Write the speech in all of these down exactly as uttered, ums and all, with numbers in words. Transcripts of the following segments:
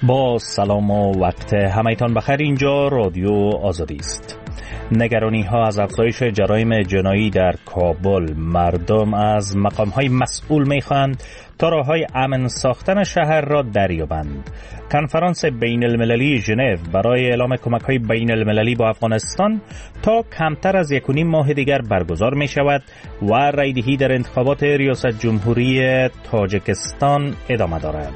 با سلام و وقت همایتان بخیر. اینجا رادیو آزادی است. نگرانی ها از افزایش جرایم جنایی در کابل. مردم از مقام های مسئول می خواهند تا راه های امن ساختن شهر را دریابند. کنفرانس بین المللی ژنو برای اعلام کمک های بین المللی با افغانستان تا کمتر از یک و نیم ماه دیگر برگزار می شود و رایدهی در انتخابات ریاست جمهوری تاجیکستان ادامه دارد.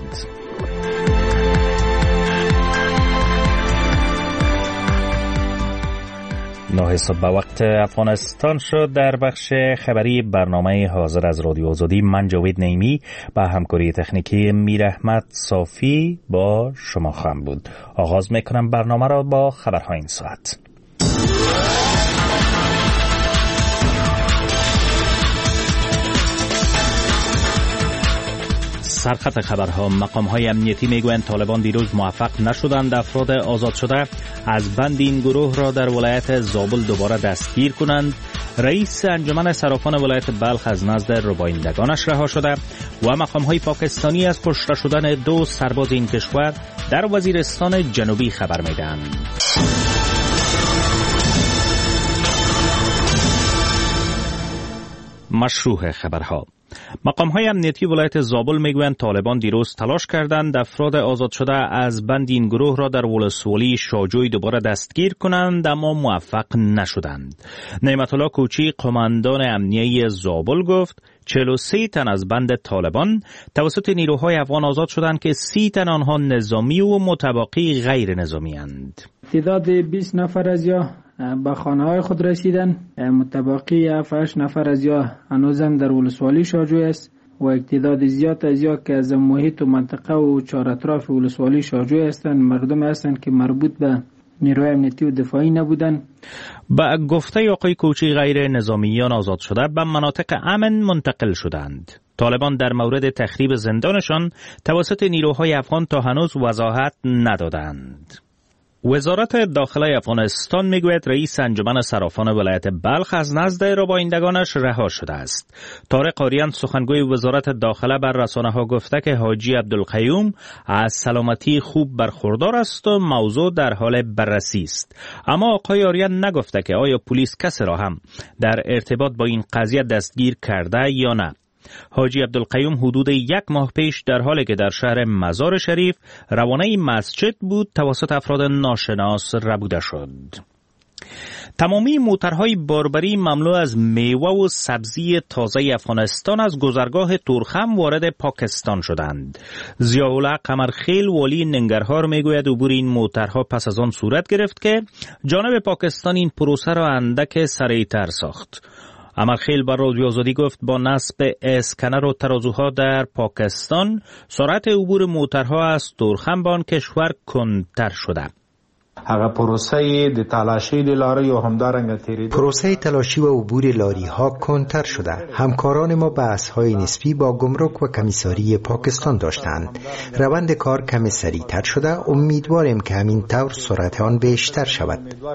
نه صبح وقت افغانستان شد. در بخش خبری برنامه حاضر از رادیو آزادی من جاوید نعیمی با همکاری تکنیکی میر احمد صافی با شما خواهم بود. آغاز میکنم برنامه را با خبرهای این ساعت. سرخط خبرها. مقام‌های امنیتی میگویند طالبان دیروز موفق نشدند افراد آزاد شده از بند این گروه را در ولایت زابل دوباره دستگیر کنند. رئیس انجمن صرافان ولایت بلخ از نزد ربایندگانش رها شده و مقام‌های پاکستانی از کشته شدن دو سرباز این کشور در وزیرستان جنوبی خبر میدهند. مشروع خبرها. مقام‌های امنیتی ولایت زابل میگویند طالبان دیروز تلاش کردند افراد آزاد شده از بند این گروه را در ولسوالی شاجوی دوباره دستگیر کنند اما موفق نشدند. نعمت الله کوچی قماندان امنیتی زابل گفت چهل و سه تن از بند طالبان توسط نیروهای افغان آزاد شدند که سی تن آنها نظامی و متباقی غیر نظامی اند. تعداد بیست نفر از یا به خانه های خود رسیدن، متباقی هفت نفر از یا هنوزم در ولسوالی شاجوی است و تعداد زیاد از یا که از محیط و منطقه و چهار اطراف ولسوالی شاجوی هستند مردم هستند که مربوط به نیروی امنیتی و دفاعی نبودند. با گفته آقای کوچی غیر نظامیان آزاد شده به مناطق امن منتقل شدند. طالبان در مورد تخریب زندانشان توسط نیروهای افغان تا هنوز وضاحت ندادند. وزارت داخله افغانستان میگوید رئیس انجمن صرافان ولایت بلخ از نزد ربایندگانش رها شده است. طارق قاریان سخنگوی وزارت داخله بر رسانه‌ها گفته که حاجی عبدالقیوم از سلامتی خوب برخوردار است و موضوع در حال بررسی است. اما آقای آریان نگفته که آیا پلیس کسی را هم در ارتباط با این قضیه دستگیر کرده یا نه. حاجی عبدالقیوم حدود یک ماه پیش در حالی که در شهر مزار شریف روانه مسجد بود توسط افراد ناشناس ربوده شد. تمامی موترهای باربری مملو از میوه و سبزی تازه افغانستان از گذرگاه تورخم وارد پاکستان شدند. ضیاءالله قمرخیل والی ننگرهار میگوید عبور این موترها پس از آن صورت گرفت که جانب پاکستان این پروسه را اندک سریعتر ساخت. امرخیل بر رادیو آزادی گفت با نصب اسکنر و ترازوها در پاکستان سرعت عبور موترها از تورخم به آن کشور کندتر شده. هغه پروسه د تلاشی د لاری او همدارنګ تیری پروسه تلاشی و عبور لاری ها کندتر شده. همکاران ما بحث های نسبی با گمرک و کمیساری پاکستان داشتند. روند کار کمی سریعتر شده. امیدواریم که همین طور سرعت آن بیشتر شود.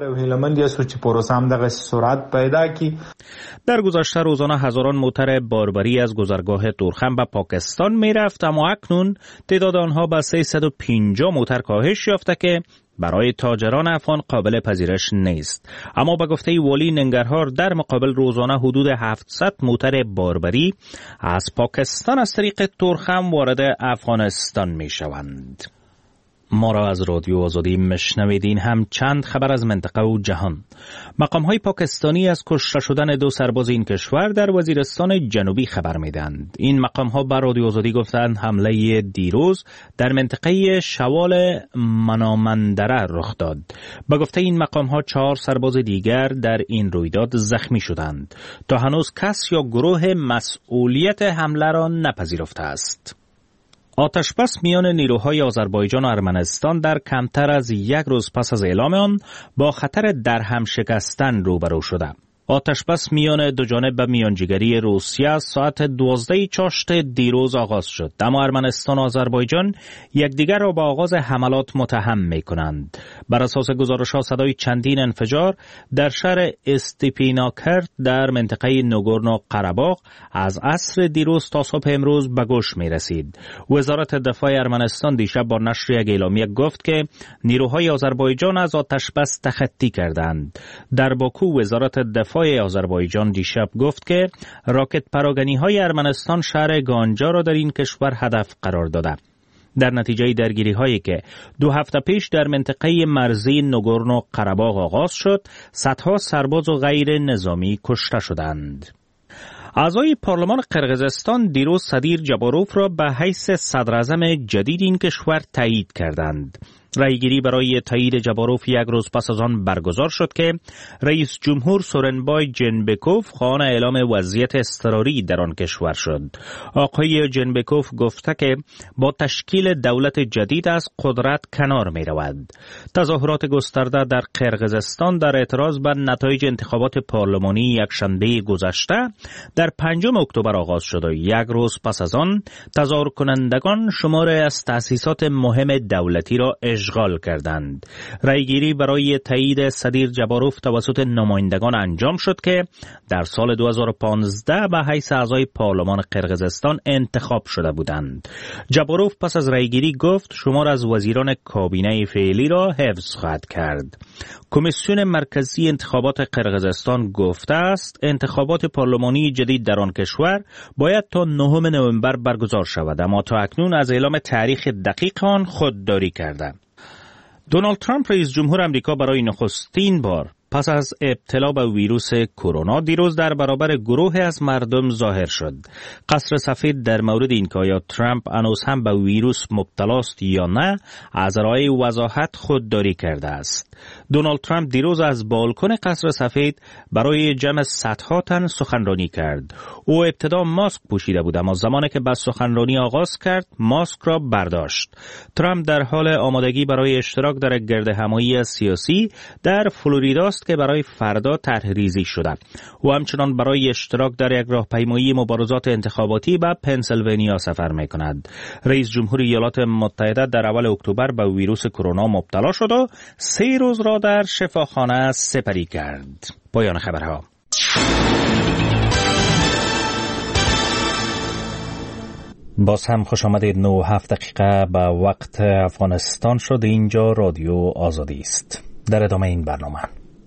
در گذشته روزانه هزاران موتر باربری از گذرگاه تورخم به پاکستان می رفت اما اکنون تعداد آنها به سیصد و پنجاه موتر کاهش یافته که برای تاجران افغان قابل پذیرش نیست. اما به گفته والی ننگرهار در مقابل روزانه حدود هفتصد موتر باربری از پاکستان از طریق تورخم وارد افغانستان می شوند. ما را از رادیو آزادی مشنویدین. هم چند خبر از منطقه و جهان. مقام‌های پاکستانی از کشته شدن دو سرباز این کشور در وزیرستان جنوبی خبر میدند. این مقام‌ها بر رادیو آزادی گفتند حمله دیروز در منطقه شوال منامندره رخ داد. به گفته این مقام‌ها چهار سرباز دیگر در این رویداد زخمی شدند. تا هنوز کس یا گروه مسئولیت حمله را نپذیرفته است. آتشبس میان نیروهای آذربایجان و ارمنستان در کمتر از یک روز پس از اعلام آن با خطر درهم شکستن روبرو شده. آتشبس میان دو جانب به میانجیگری روسیه ساعت دوازده چاشت دیروز آغاز شد، اما ارمنستان و آذربایجان یکدیگر را به آغاز حملات متهم می کنند. بر اساس گزارش‌ها صدای چندین انفجار در شهر استیپیناکرت در منطقه نگورنو قره‌باغ از عصر دیروز تا صبح امروز به گوش می رسید. وزارت دفاع ارمنستان دیشب با نشر یک اعلامیه گفت که نیروهای آذربایجان از آتشبس تخطی کردند. در باکو وزارت دفاع آذربایجان دیشب گفت که راکت پراگنی‌های ارمنستان شهر گانجا را در این کشور هدف قرار داده. در نتیجه درگیری هایی که دو هفته پیش در منطقه مرزی نگورنو قره‌باغ آغاز شد، صدها سرباز و غیر نظامی کشته شدند. اعضای پارلمان قرقیزستان دیروز صدیر جاباروف را به حیث صدراعظم جدید این کشور تایید کردند. رایگیری برای تایید جاباروف یک روز پس از آن برگزار شد که رئیس جمهور سورنبای جنبکوف خواهان اعلام وضعیت اضطراری در آن کشور شد. آقای جنبکوف گفته که با تشکیل دولت جدید از قدرت کنار می رود. تظاهرات گسترده در قرقیزستان در اعتراض بر نتایج انتخابات پارلمانی یکشنبه گذشته در پنجم اکتبر آغاز شد و یک روز پس از آن تظاهر کنندگان شماری از تأسیسات مهم دولتی را اشغال کردند. رایگیری برای تایید صدیر جاباروف توسط نمایندگان انجام شد که در سال دو هزار و پانزده به حیث اعضای پارلمان قرقیزستان انتخاب شده بودند. جاباروف پس از رایگیری گفت شمار از وزیران کابینه فعلی را حفظ خواهد کرد. کمیسیون مرکزی انتخابات قرقیزستان گفته است انتخابات پارلمانی جدید در آن کشور باید تا نهم نوامبر برگزار شود، اما تا اکنون از اعلام تاریخ دقیق آن خودداری کرده. دونالد ترامپ رئیس جمهور امریکا برای نخستین بار پس از ابتلا به ویروس کرونا دیروز در برابر گروه از مردم ظاهر شد. قصر سفید در مورد اینکه آیا ترامپ هنوز هم به ویروس مبتلاست یا نه از راه وضاحت خودداری کرده است. دونالد ترامپ دیروز از بالکن قصر سفید برای جمع صدها تن سخنرانی کرد. او ابتدا ماسک پوشیده بود، اما زمانی که به سخنرانی آغاز کرد ماسک را برداشت. ترامپ در حال آمادگی برای اشتراک در گردهمایی سیاسی در فلوریدا است که برای فردا طرح ریزی شده. او همچنان برای اشتراک در یک راهپیمایی مبارزات انتخاباتی به پنسیلوانیا سفر می‌کند. رئیس جمهور ایالات متحده در اول اکتبر به ویروس کرونا مبتلا شد و سه روز را در شفاخانه سپری کرد. پایان خبرها. باز هم خوش آمدید. نه و هفت دقیقه به وقت افغانستان شد. اینجا رادیو آزادی است. در ادامه این برنامه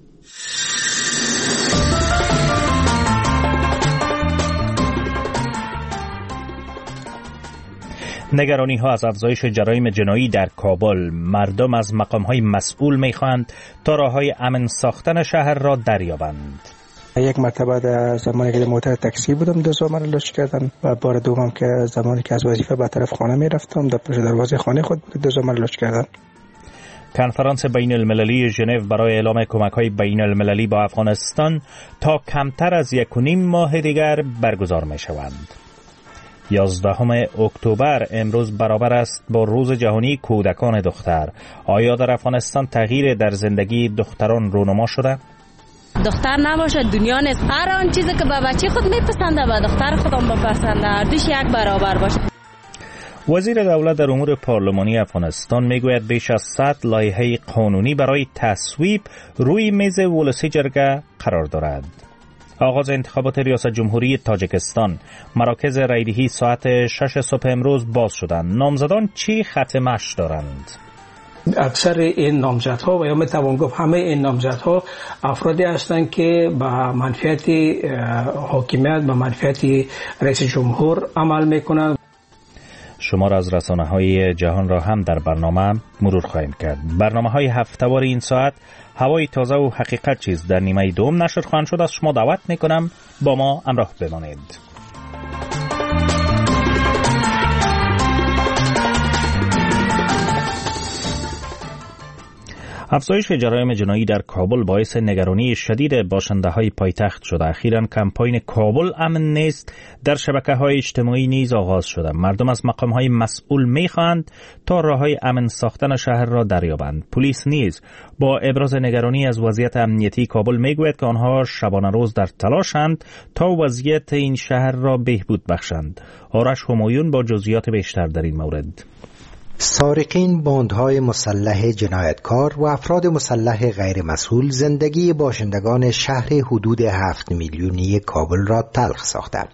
نگرانی ها از افزایش جرایم جنایی در کابل. مردم از مقام های مسئول می خواهند تا راه های امن ساختن شهر را دریابند. یک مرتبه در زمانی که در موتر تاکسی بودم دو زمان لش کردن و بار دوم که زمانی که از وظیفه به طرف خانه می رفتم در پشت دروازه خانه خود بود دو زمان لش کردن. کنفرانس بین المللی ژنو برای اعلام کمک‌های بین المللی با افغانستان تا کمتر از یک و نیم ماه دیگر برگزار می شوند. یازدهم اکتبر امروز برابر است با روز جهانی کودکان دختر. آیا در افغانستان تغییر در زندگی دختران رونما شده؟ دختر نباشه دنیا نیست. هر آن چیزی که به بچه خود میپسنده به دختر خودم بپسنده، هر دوش یک برابر باشه. وزیر دولت در امور پارلمانی افغانستان میگوید بیش از صد لایحه قانونی برای تصویب روی میز ولسی جرگه قرار دارد. آغاز انتخابات ریاست جمهوری تاجیکستان. مراکز رایدهی ساعت شش صبح امروز باز شدند. نامزدان چی خط مشی دارند؟ اکثر این نامزدها و یا میتوان گفت همه این نامزدها افرادی هستند که به منفعت حاکمیت به منفعت رئیس جمهور عمل میکنند. شمار از رسانه‌های جهان را هم در برنامه مرور خواهیم کرد. برنامه‌های هفته‌وار این ساعت هوای تازه و حقیقت چیز در نیمه دوم نشر خواهند شد. از شما دعوت میکنم با ما همراه بمانید. افزایش جرایم جنایی در کابل باعث نگرانی شدید باشنده‌های پایتخت شده. اخیراً کمپاین کابل امن نیست در شبکه‌های اجتماعی نیز آغاز شده. مردم از مقام‌های مسئول می‌خواهند تا راه‌های امن ساختن شهر را دریابند. پلیس نیز با ابراز نگرانی از وضعیت امنیتی کابل می‌گوید که آنها شبانه روز در تلاشند تا وضعیت این شهر را بهبود بخشند. آرش همایون با جزئیات بیشتر در این مورد. سارقین، باندهای مسلح جنایتکار و افراد مسلح غیر مسئول زندگی باشندگان شهر حدود هفت میلیونی کابل را تلخ ساختند.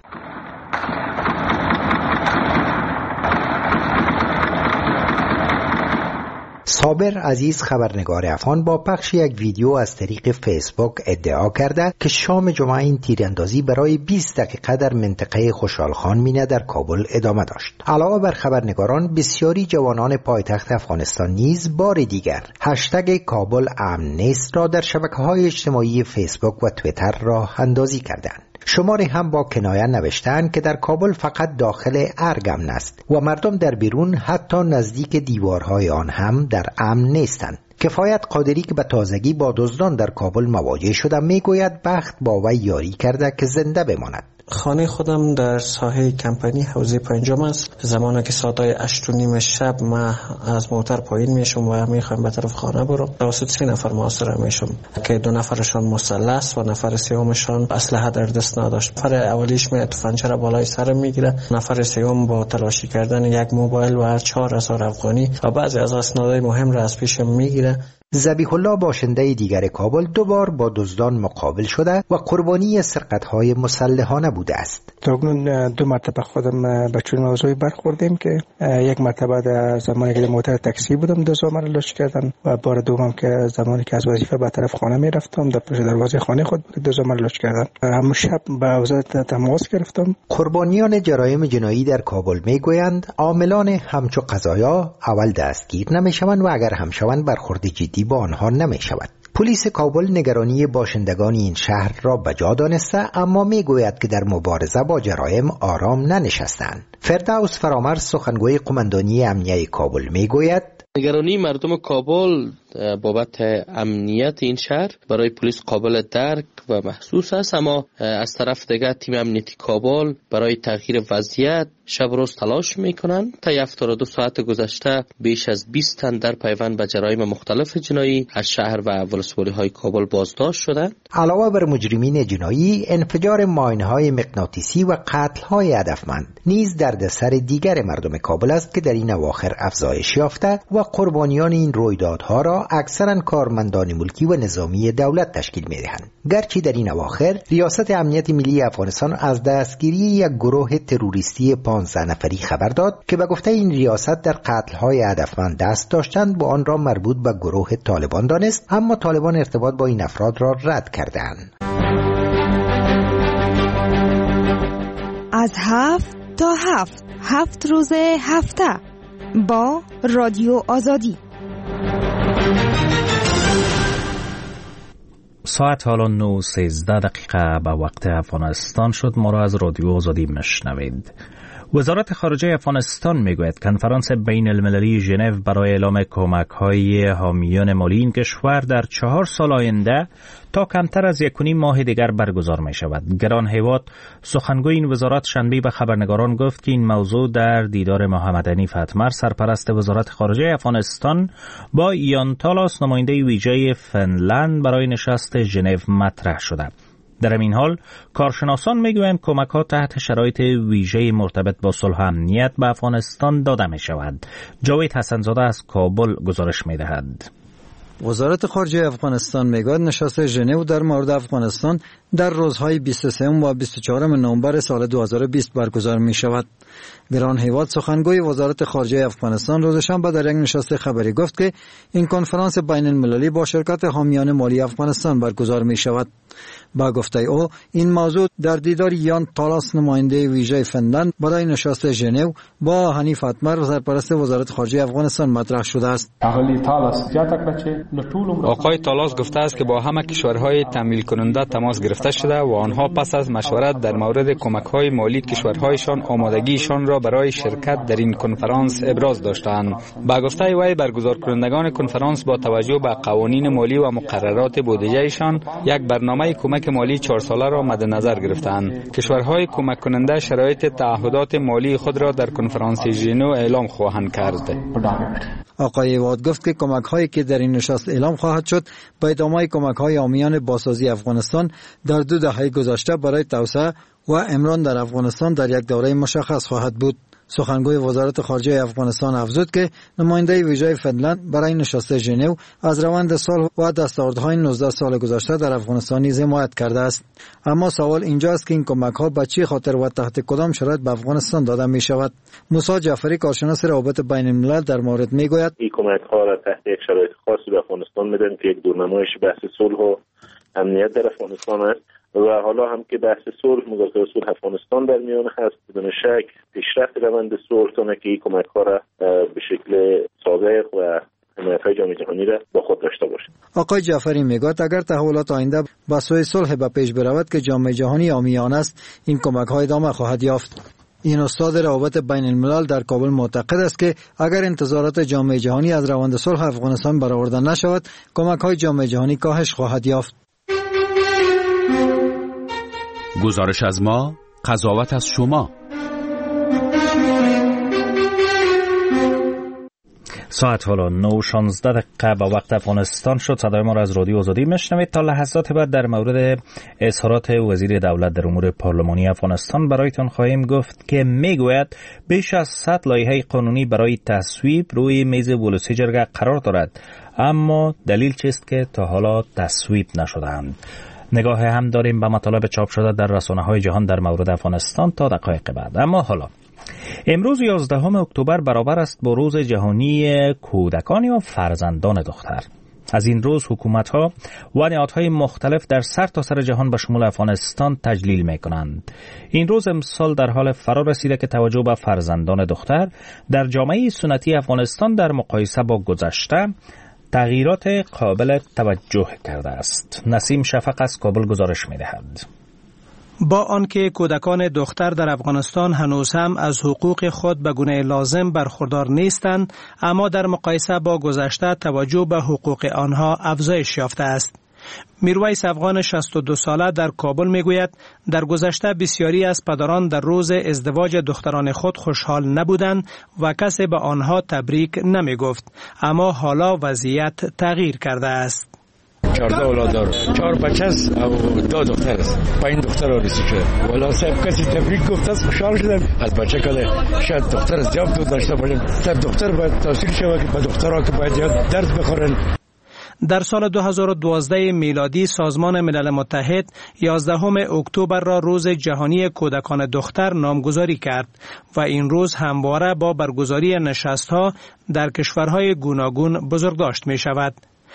صابر عزیز خبرنگار افغان با پخش یک ویدیو از طریق فیسبوک ادعا کرده که شام جمعه این تیراندازی برای بیست دقیقه در منطقه خوشحالخان مینه در کابل ادامه داشت. علاوه بر خبرنگاران، بسیاری جوانان پایتخت افغانستان نیز بار دیگر هشتگ کابل امن نیست را در شبکه‌های اجتماعی فیسبوک و توییتر راه اندازی کردند. شماری هم با کنایه نوشتند که در کابل فقط داخل ارگ امن است و مردم در بیرون حتی نزدیک دیوارهای آن هم در امن نیستند. کفایت قادری که به تازگی با دزدان در کابل مواجه شده میگوید بخت با وی یاری کرده که زنده بماند. خانه خودم در ساحه کمپانی حوزه پنجم است. زمانی که ساعتای هشت و نیم شب من از موتر پایین میشم و میخوام به طرف خانه برم، توسط سه نفر محاصره میشم که دو نفرشان مسلح و نفر سومشان اسلحه در دست نداشت. نفر اولیش می تفنگچی را بالای سر میگیره، نفر سوم با تلاشی کردن یک موبایل و چهار هزار افغانی و بعضی از اسنادهای مهم را از پیشم میگیره. ذبیح الله باشنده دیگر کابل دو بار با دزدان مقابل شده و قربانی سرقت‌های مسلحانه بوده است. تاکنون دو مرتبه خودم به چنین موضوعی برخوردیم که یک مرتبه در زمانی که موتر تاکسی بودم دزدا مرا لچ کردن و بار دوم که زمانی که از وظیفه به طرف خانه می رفتم در پشت دروازه خانه خود بود دزدا مرا لچ کردن. همون شب با وزارت تماس گرفتم. قربانیان جرایم جنایی در کابل میگویند عاملان همچو قضایا اول دستگیر نمیشوند و اگر هم شوند برخورد جدی با آنها نمی شود. پلیس کابل نگرانی باشندگان این شهر را بجا دانسته، اما می گوید که در مبارزه با جرایم آرام ننشستند. فردوس فرامرز سخنگوی قماندانی امنیه کابل می گوید نگرانی مردم کابل بابت امنیت این شهر برای پلیس قابل درک و محسوس است، اما از طرف دیگر تیم امنیتی کابل برای تغییر وضعیت شب روز تلاش میکنن. تا هفتاد و دو ساعت گذشته بیش از بیست تن در پیوند به جرایم مختلف جنایی از شهر و ولسوالی های کابل بازداشت شدند. علاوه بر مجرمین جنایی، انفجار ماینهای مغناطیسی و قتل‌های هدفمند نیز دردسر دیگر مردم کابل است که در این اواخر افزایش یافته و قربانیان این رویدادها را اکثرا کارمندان ملکی و نظامی دولت تشکیل می‌دهند. گرچه در این اواخر ریاست امنیت ملی افغانستان از دستگیری یک گروه تروریستی پانزده نفری خبر داد که به گفته این ریاست در قتل‌های هدفمند دست داشتند و آن را مربوط به گروه طالبان دانست، اما طالبان ارتباط با این افراد را رد کردند. از هفت تا هفت هفت روز هفته با رادیو آزادی. ساعت حالا نه سیزده دقیقه به وقت افغانستان شد. ما را از رادیو آزادی مشنوید. وزارت خارجه افغانستان میگوید کنفرانس بین المللی ژنو برای اعلام کمک‌های حامیان مالی این کشور در چهار سال آینده تا کمتر از یک و نیم ماه دیگر برگزار می شود. گران هیواد سخنگوی این وزارت شنبه به خبرنگاران گفت که این موضوع در دیدار محمد حنیف اتمر سرپرست وزارت خارجه افغانستان با ایان تالاس نماینده ویژه فنلند برای نشست ژنو مطرح شده. در این حال کارشناسان میگویند کمک‌ها تحت شرایط ویژه مرتبط با صلح و امنیت به افغانستان داده می شود. جاوید حسنزاده از کابل گزارش می دهد. وزارت خارجه افغانستان میگوید نشست ژنو در مورد افغانستان در روزهای بیست و سه و بیست و چهار نوامبر سال دو هزار و بیست برگزار می شود. گران هیواد سخنگوی وزارت خارجه افغانستان روز شنبه در یک نشست خبری گفت که این کنفرانس بین المللی با شرکت حامیان مالی افغانستان برگزار می شود. با گفته او این موضوع در دیدار یان تالاس نماینده ویژه فنلند برای نشست ژنو با حنیف اتمر سرپرست وزارت خارجه افغانستان مطرح شده است. آقای تالاس گفته است که با همه کشورهای تمویل کننده تماس گرفته برجسته شده و آنها پس از مشورت در مورد کمک‌های مالی کشورهایشان آمادگیشان را برای شرکت در این کنفرانس ابراز داشتند. با گفته وی برگزارکنندگان کنفرانس با توجه به قوانین مالی و مقررات بودجه‌شان یک برنامه کمک مالی چهار ساله را مد نظر گرفتند. کشورهای کمک کننده شرایط تعهدات مالی خود را در کنفرانس ژنو اعلام خواهند کرد. آقای واد گفت که کمک هایی که در این نشست اعلام خواهد شد به ادامه کمک های عامیان بازسازی افغانستان در دو دهه گذشته برای توسعه و امران در افغانستان در یک دوره مشخص خواهد بود. سخنگوی وزارت خارجه افغانستان افزود که نماینده ویژه فنلند برای نشست ژنو از روند سال و دستاوردهای نوزده سال گذشته در افغانستان نیز حمایت کرده است. اما سوال اینجاست که این کمک‌ها به چه خاطر و تحت کدام شرایط به افغانستان داده می شود؟ موسی جعفری کارشناس روابط بین الملل در مورد می گوید این کمک‌ها را تحت یک شرایط خاصی به افغانستان میدن که یک دورنمایش بحث صلح و امنیت در افغانستان است و حالا هم که بحث صلح مذاکره صلح افغانستان در میان هست، بدون شک پیشرفت روند صلح تونه که این کمک‌ها را به شکل صادق و حمایت‌های جامعه جهانی را با خود داشته باشه. آقای جعفری میگوید اگر تحولات آینده به سوی صلح به پیش برود که جامعه جهانی عامیانه است، این کمک‌ها ادامه خواهد یافت. این استاد روابط بین الملل در کابل معتقد است که اگر انتظارات جامعه جهانی از روند صلح افغانستان برآورده نشود، کمک‌های جامعه جهانی کاهش خواهد یافت. گزارش از ما، قضاوت از شما. ساعت حالا نه و شانزده دقیقه با وقت افغانستان شد. صدای ما را از رادیو آزادی میشنوید. تا لحظات بعد در مورد اظهارات وزیر دولت در امور پارلمانی افغانستان برایتان خواهیم گفت که میگوید بیش از صد لایحه قانونی برای تصویب روی میز ولسی جرگه قرار دارد، اما دلیل چیست که تا حالا تصویب نشدند؟ نگاه هم داریم به مطالب چاپ شده در رسانه‌های جهان در مورد افغانستان تا دقایق بعد. اما حالا امروز یازدهم اکتبر برابر است با روز جهانی کودکان یا فرزندان دختر. از این روز حکومت‌ها و نهادهای مختلف در سر تا سر جهان به شمول افغانستان تجلیل می‌کنند. این روز امسال در حال فرا رسیده که توجه به فرزندان دختر در جامعه سنتی افغانستان در مقایسه با گذشته تغییرات قابل توجه کرده است. نسیم شفق از کابل گزارش می‌دهد. با آنکه کودکان دختر در افغانستان هنوز هم از حقوق خود به گونه لازم برخوردار نیستند، اما در مقایسه با گذشته توجه به حقوق آنها افزایش یافته است. میرویس افغان شصت و دو ساله در کابل میگوید در گذشته بسیاری از پدران در روز ازدواج دختران خود خوشحال نبودند و کسی به آنها تبریک نمی گفت، اما حالا وضعیت تغییر کرده است. چهارده اولاد دارم، چهار بچه است و دو دختر است. پنج دختر آرزو شده. والا صاحب کسی تبریک گفت است، خوشحال شدم. از بچه کده شاید دختر زیاد دو داشته باشم. صاحب دختر باید تاثیر شود که به دخترها که باید یاد درد بخورن. در سال دو هزار و دوازده میلادی سازمان ملل متحد یازدهم اکتبر را روز جهانی کودکان دختر نامگذاری کرد و این روز همواره با برگزاری نشست‌ها در کشورهای گوناگون بزرگداشت می شود.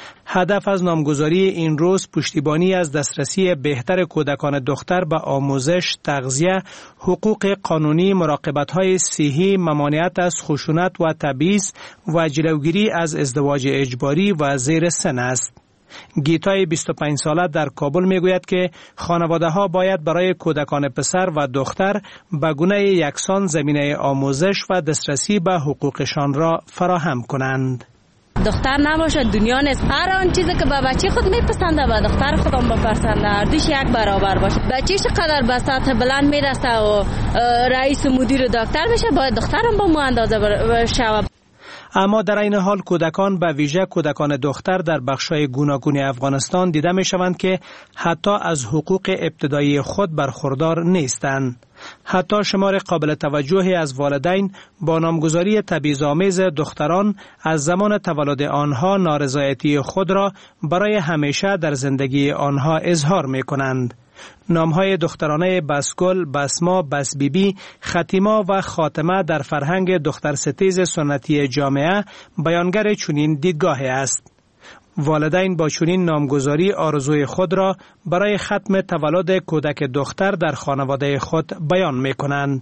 هدف از نامگذاری این روز پشتیبانی از دسترسی بهتر کودکان دختر به آموزش، تغذیه، حقوق قانونی، مراقبت‌های صحی، ممانعت از خشونت و تبعیض و جلوگیری از ازدواج اجباری و زیر سن است. گیتای بیست و پنج ساله در کابل میگوید که خانواده‌ها باید برای کودکان پسر و دختر به گونه یکسان زمینه آموزش و دسترسی به حقوقشان را فراهم کنند. دختر نباشه دنیا نیست. هر آن چیزی که به بچه خود میپسنده به دختر خودم بپسنده، هر دوش یک برابر باشه. بچه‌ش قدر به سطح بلند میرسه و رئیس و مدیر دکتر بشه، باید دخترم با مو اندازه بشه. اما در این حال کودکان به ویژه کودکان دختر در بخش‌های گوناگون افغانستان دیده می‌شوند که حتی از حقوق ابتدایی خود برخوردار نیستند. حتی شمار قابل توجهی از والدین با نامگذاری تبعیض‌آمیز دختران از زمان تولد آنها نارضایتی خود را برای همیشه در زندگی آنها اظهار می‌کنند. نامهای دخترانه بسگل، بسما، بسبیبی، ختیما و خاتمه در فرهنگ دخترستیز سنتی جامعه بیانگر چنین دیدگاهی است. والدین با چنین نامگذاری آرزوی خود را برای ختم تولد کودک دختر در خانواده خود بیان می کنند.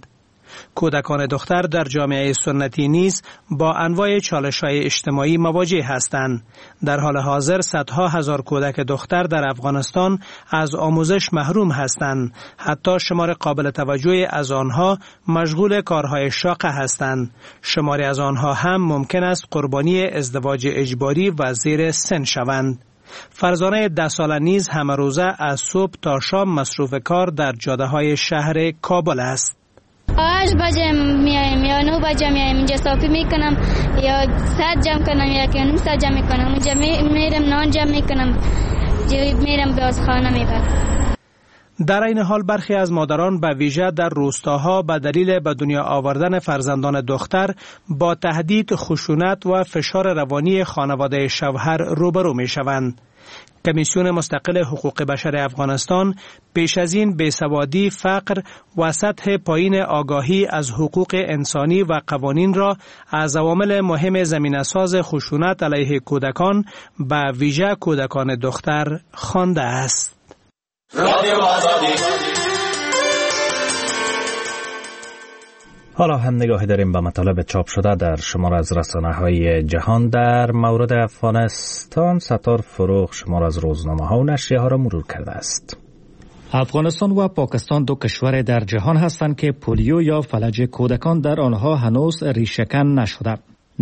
کودکان دختر در جامعه سنتی نیز با انواع چالش‌های اجتماعی مواجه هستند. در حال حاضر صدها هزار کودک دختر در افغانستان از آموزش محروم هستند. حتی شمار قابل توجهی از آنها مشغول کارهای شاقه هستند. شماری از آنها هم ممکن است قربانی ازدواج اجباری و زیر سن شوند. فرزانه ده ساله نیز همه روزه از صبح تا شام مصروف کار در جاده‌های شهر کابل است. هشت بجه میایم یا نه بجه میایم، اینجا صافی میکنم یا ساعت جمع کنم یا که نیم ساعت جمع میکنم، اونجا میرم نان جمع میکنم، میرم به خانه میبرم. در این حال برخی از مادران به ویژه در روستاها به دلیل به دنیا آوردن فرزندان دختر با تهدید، خشونت و فشار روانی خانواده شوهر روبرو می شوند. کمیسیون مستقل حقوق بشر افغانستان پیش از این بیسوادی، فقر و سطح پایین آگاهی از حقوق انسانی و قوانین را از عوامل مهم زمینه‌ساز خشونت علیه کودکان به ویژه کودکان دختر خوانده است. رادیو آزادی. حالا هم نگاهی داریم به مطالب چاپ شده در شمار از رسانه‌های جهان در مورد افغانستان. ستار فروغ شمار از روزنامه‌ها و نشریه‌ها را مرور کرده است. افغانستان و پاکستان دو کشور در جهان هستند که پولیو یا فلج کودکان در آنها هنوز ریشه‌کن نشده.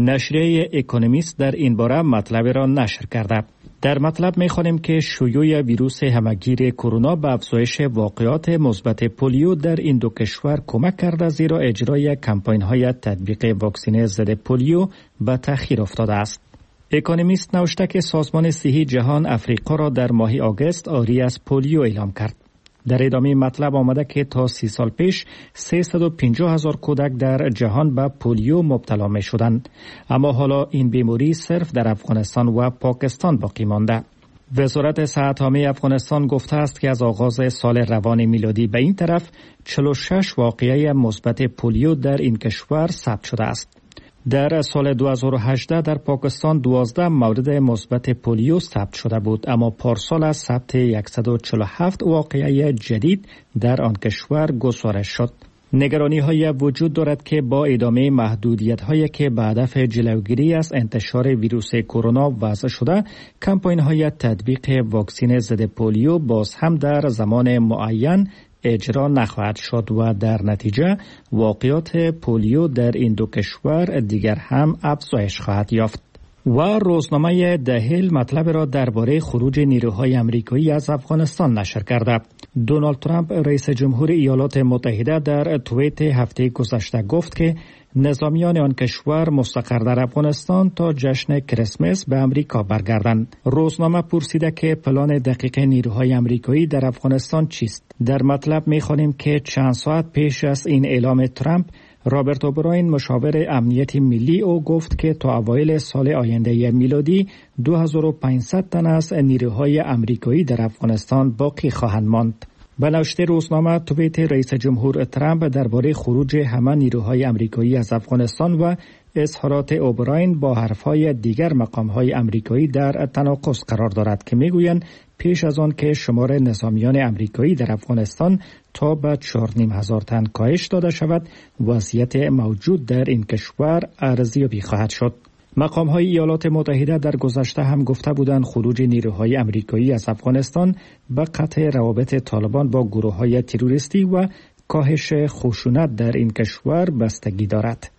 نشریه اکونومیست در این باره مطلب را نشر کرده. در مطلب می‌خوانیم که شیوع ویروس همگیر کرونا به افزایش واقعات مثبت پولیو در این دو کشور کمک کرده، زیرا اجرای کمپاین‌های تطبیق واکسن ضد پولیو به تأخیر افتاده است. اکونومیست نوشته که سازمان صحی جهان افریقا را در ماه آگوست عاری از پولیو اعلام کرد. در ادامه مطلب آمده که تا سی سال پیش سیصد و پنجاه هزار کودک در جهان به پولیو مبتلا می شدند، اما حالا این بیماری صرف در افغانستان و پاکستان باقی مانده. وزارت صحت عامه افغانستان گفته است که از آغاز سال روان میلادی به این طرف چهل و شش واقعه مثبت پولیو در این کشور ثبت شده است. در سال دو هزار و هجده در پاکستان دوازده مورد مثبت پولیو ثبت شده بود، اما پارسال از ثبت صد و چهل و هفت واقعه جدید در آن کشور گزارش شد. نگرانی های وجود دارد که با ادامه محدودیت هایی که به هدف جلوگیری از انتشار ویروس کرونا وضع شده، کمپاین های تطبیق واکسن ضد پولیو باز هم در زمان معین اجرا نخواهد شد و در نتیجه واقعات پولیو در این دو کشور دیگر هم افزایش خواهد یافت. و روزنامه دهیل مطلب را درباره خروج نیروهای آمریکایی از افغانستان نشر کرده. دونالد ترامپ رئیس جمهور ایالات متحده در توییت هفته گذشته گفت که نظامیان آن کشور مستقر در افغانستان تا جشن کریسمس به امریکا برگردند. روزنامه پرسیده که پلان دقیق نیروهای آمریکایی در افغانستان چیست؟ در مطلب می‌خوانیم که چند ساعت پیش از این اعلام ترامپ، رابرت اوبراین مشاور امنیت ملی او گفت که تا اوایل سال آینده میلادی دو هزار و پانصد تن از نیروهای آمریکایی در افغانستان باقی خواهند ماند. به نوشته روزنامه، توییت رئیس جمهور ترامپ درباره خروج همه نیروهای آمریکایی از افغانستان و اظهارات اوبراین با حرفهای دیگر مقامهای آمریکایی در تناقض قرار دارد که میگویند پیش از آن که شمار نظامیان آمریکایی در افغانستان تا به چهار و نیم هزار تن کاهش داده شود، وضعیت موجود در این کشور ارزیابی خواهد شد. مقام‌های ایالات متحده در گذشته هم گفته بودند خروج نیروهای آمریکایی از افغانستان به قطع روابط طالبان با گروه‌های تروریستی و کاهش خشونت در این کشور بستگی دارد.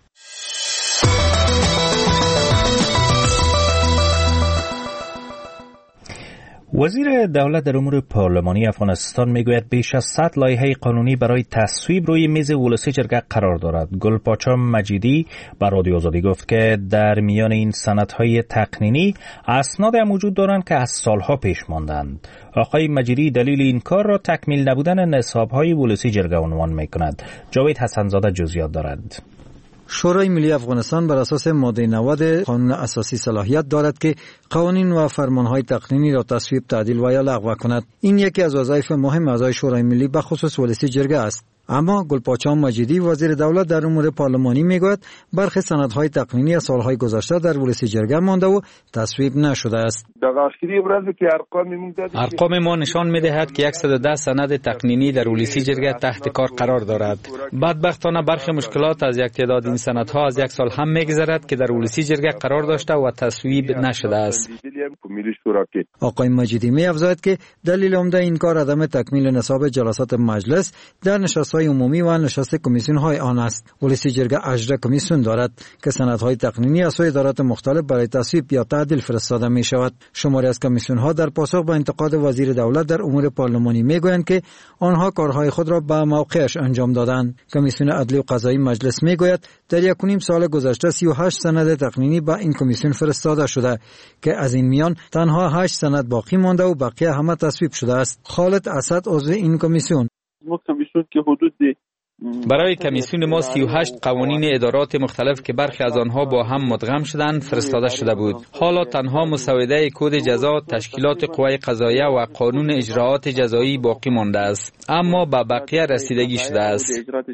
وزیر دولت در امور پارلمانی افغانستان میگوید بیش از صد لایحه قانونی برای تصویب روی میز ولسی جرگه قرار دارد. گلپاچا مجیدی به رادیو آزادی گفت که در میان این سندهای تقنینی اسناد هم وجود دارند که از سالها پیش ماندند. آقای مجیدی دلیل این کار را تکمیل نبودن نصابهای ولسی جرگه عنوان میکند. جاوید حسنزاده جزئیات دارد. شورای ملی افغانستان بر اساس ماده نود قانون اساسی صلاحیت دارد که قوانین و فرمانهای تقنینی را تصویب، تعدیل و یا لغو کند. این یکی از وظایف مهم اعضای شورای ملی به خصوص ولسی جرگه است. اما گلپاچان مجیدی وزیر دولت در امور پارلمانی میگوید برخی سندهای تقنینی از سالهای گذشته در ولسی جرگه مانده و تصویب نشده است. ارقام ما نشان میدهد که صد و ده سند تقنینی در ولسی جرگه تحت کار قرار دارد. بدبختانه برخی مشکلات از یک تعداد این سندها از یک سال هم میگذرد که در ولسی جرگه قرار داشته و تصویب نشده است. آقای مجیدی می افزاید که دلیل عمده این کار عدم تکمیل نصاب جلسات مجلس در نشست‌های عمومی و نشست کمیسیون‌های آن است. ولسی جرگه اجرا کمیسیون دارد که سندهای تقنینی از سوی ادارات مختلف برای تصویب یا تعدیل فرستاده می شود. شماری از کمیسیون‌ها در پاسخ به انتقاد وزیر دولت در امور پارلمانی میگویند که آنها کارهای خود را به موقعش انجام دادند. کمیسیون عدلی و قضایی مجلس میگوید در یک و نیم سال گذشته سی و هشت سند تقنینی به این کمیسیون فرستاده شده که از این میان تنها هشت سند باقی مانده و بقیه همه تصویب شده است. خالد اسد عضو این کمیسیون: برای کمیسیون ما سی و هشت قوانین ادارات مختلف که برخی از آنها با هم مدغم شدند فرستاده شده بود. حالا تنها مسوده کد جزا، تشکیلات قوه قضاییه و قانون اجراعات جزایی باقی مانده است، اما به بقیه رسیدگی شده است.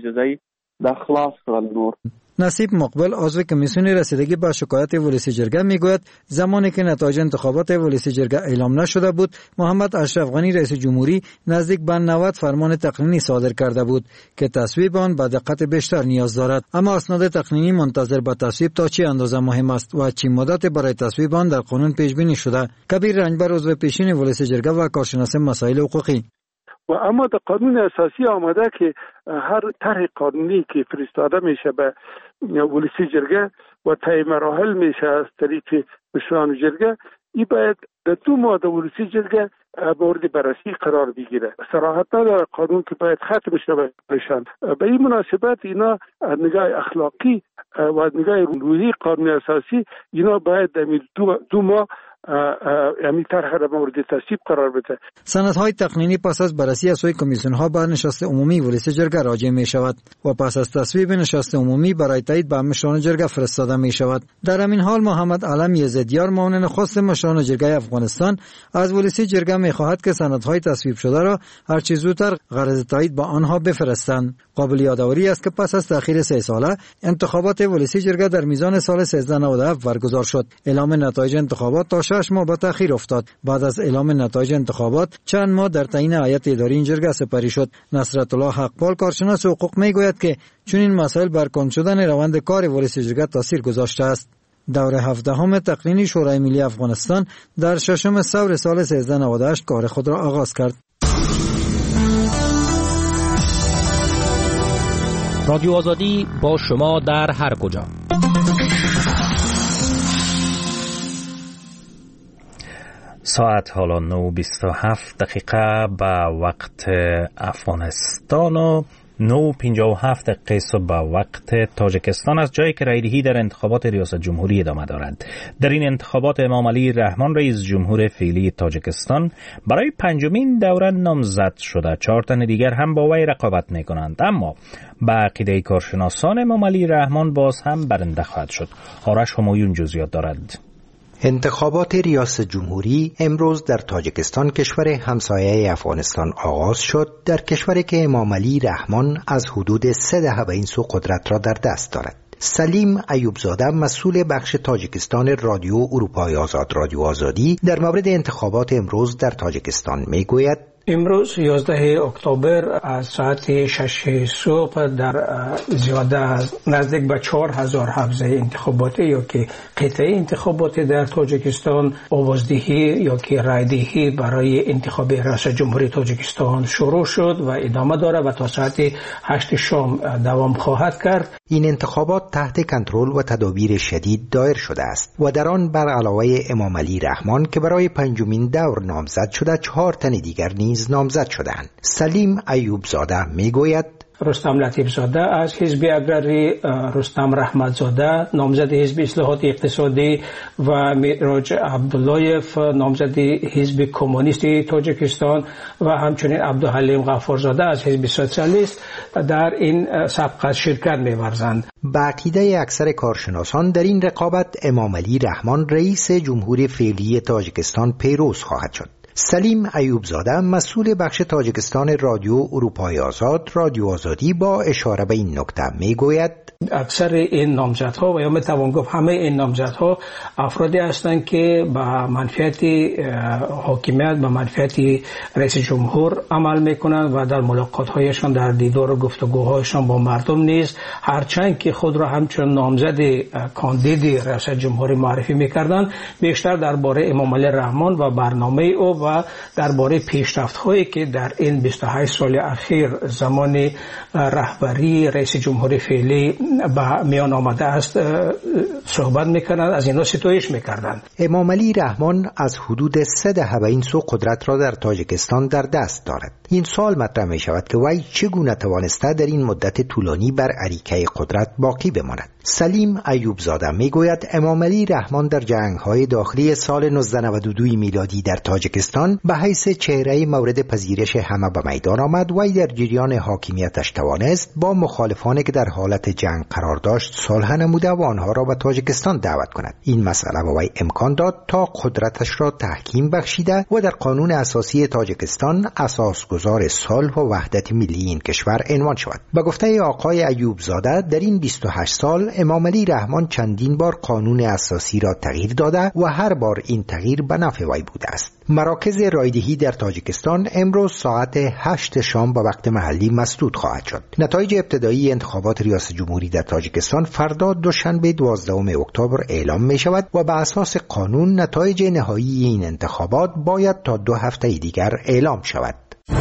نصیب مقبل عضو کمیسیون رسیدگی به شکایت ولسی جرگه میگوید زمانی که نتایج انتخابات ولسی جرگه اعلام نشده بود، محمد اشرف غنی رئیس جمهوری نزدیک به نود فرمان تقنینی صادر کرده بود که تصویب آن به دقت بیشتر نیاز دارد. اما اسناد تقنینی منتظر به تصویب تا چه اندازه مهم است و چه مدت برای تصویب آن در قانون پیش بینی شده. کبیر رنجبر عضو پیشین ولسی جرگه و کارشناس مسائل حقوقی: و اما در قانون اساسی آمده که هر طرح قانونی که فرستاده میشه به ولسی جرگه و طی مراحل میشه از طریق مشران جرگه، این باید در دو ماه در ولسی جرگه مورد بررسی قرار بگیره. صراحت نداره قانون که باید ختم شود بشن. به این مناسبت اینا از نگاه اخلاقی و از نگاه روحی قانون اساسی اینا باید در دو, دو ماه امی طرح را مورد تصویب قرار بده. سندهای تقنینی پس از بررسی از سوی کمیسیون‌ها به نشست عمومی ولسی جرگه راجع می شود و پس از تصویب نشست عمومی برای تایید به مشران جرگه فرستاده می شود. در همین حال محمد علم یزدیار معاون نخست مشران جرگه افغانستان از ولسی جرگه می خواهد که سندهای تصویب شده را هر چه زودتر غرض تایید به آنها بفرستند. قابل یادآوری است که پس از تأخیر سه ساله انتخابات ولسی جرگه در میزان سال سیزده نود و هفت برگزار شد. اعلام نتایج انتخابات تا شش ماه به تأخیر افتاد. بعد از اعلام نتایج انتخابات چند ماه در تعیین هیئت اداری این جرگه سپری شد. نصرت الله حقپال کارشناس حقوق میگوید که چون این مسائل بر کند شدن روند کار ولسی جرگه تاثیر گذاشته است. دور هفدهم تقنینی شورای ملی افغانستان در ششم ثور سال سیزده نود و هشت کار خود را آغاز کرد. رادیو آزادی با شما در هر کجا. ساعت حالا نه و بیست و هفت دقیقه به وقت افغانستان و نه و پنجاه و هفت دقیقه صبح به وقت تاجیکستان است، جایی که رایدهی در انتخابات ریاست جمهوری ادامه دارد. در این انتخابات امام علی رحمان رئیس جمهور فعلی تاجیکستان برای پنجمین دوره نامزد شده. چهار تن دیگر هم با وی رقابت می کنند، اما به عقیده کارشناسان امام علی رحمان باز هم برنده خواهد شد. آرش همایون جزئیات دارد. انتخابات ریاست جمهوری امروز در تاجیکستان کشور همسایه افغانستان آغاز شد، در کشوری که امام علی رحمان از حدود سه دهه به این سو قدرت را در دست دارد. سلیم ایوبزاده مسئول بخش تاجیکستان رادیو اروپای آزاد رادیو آزادی در مورد انتخابات امروز در تاجیکستان میگوید: امروز یازده اکتبر از ساعت شش صبح در زیاده نزدیک به چهار هزار حوزه انتخاباتی یا که قطعه انتخاباتی در تاجیکستان آوازدهی یا که رایدهی برای انتخاب رئیس جمهوری تاجیکستان شروع شد و ادامه داره و تا ساعت هشت شام دوام خواهد کرد. این انتخابات تحت کنترل و تدابیر شدید دایر شده است و در آن بر علاوه امام علی رحمان که برای پنجمین دور نامزد شده، چهار تن دیگر نیز نامزد شدند. سلیم ایوبزاده میگوید: رستم لطیف زاده از حزب اگرری، رستم رحمت زاده نامزد حزب اصلاحات اقتصادی و میراج عبداللهیف نامزد حزب کمونیستی تاجیکستان و همچنین عبدالحلیم غفار زاده از حزب سوسیالیست در این سبقت شرکت می‌ورزند. به عقیده اکثر کارشناسان در این رقابت امام علی رحمان رئیس جمهور فعلی تاجیکستان پیروز خواهد شد. سلیم ایوبزاده مسئول بخش تاجیکستان رادیو اروپای آزاد رادیو آزادی با اشاره به این نکته میگوید اکثر این نامزدها و یا میتوان گفت همه این نامزدها افرادی هستند که با منفعت حاکمیت با منفعت رئیس جمهور عمل میکنند و در ملاقات‌هایشان در دیدار و گفتگوهایشان با مردم نیز هرچند که خود را همچون نامزد کاندید رئیس جمهوری معرفی میکردند بیشتر درباره امام علی رحمان و برنامه او و درباره پیشرفت‌هایی که در این بیست و هشت سال اخیر زمان رهبری رئیس جمهوری فعلی با میان آمده است صحبت میکنند، از اینا ستایش میکردند. امام علی رحمان از حدود سه دهه به این سو قدرت را در تاجیکستان در دست دارد. این سوال مطرح می شود که وی چگونه توانسته در این مدت طولانی بر اریکه قدرت باقی بماند. سلیم ایوبزاده میگوید امام علی رحمان در جنگ‌های داخلی سال نوزده نود و دو میلادی در تاجیکستان به حیث چهره مورد پذیرش همه به میدان آمد و در جریان حاکمیتش توانست با مخالفانی که در حالت جنگ قرار داشت صلح نموده و آنها را به تاجیکستان دعوت کند. این مسئله به وی امکان داد تا قدرتش را تحکیم بخشیده و در قانون اساسی تاجیکستان اساسگزار صلح و وحدت ملی این کشور عنوان شود. به گفته آقای ایوبزاده در این بیست و هشت سال امام علی رحمان چندین بار قانون اساسی را تغییر داده و هر بار این تغییر به نفع وی بوده است. مراکز رایدهی در تاجیکستان امروز ساعت هشت شام به وقت محلی مسدود خواهد شد. نتایج ابتدایی انتخابات ریاست جمهوری در تاجیکستان فردا دوشنبه دوازدهم اکتبر اعلام می شود و به اساس قانون نتایج نهایی این انتخابات باید تا دو هفته دیگر اعلام شود.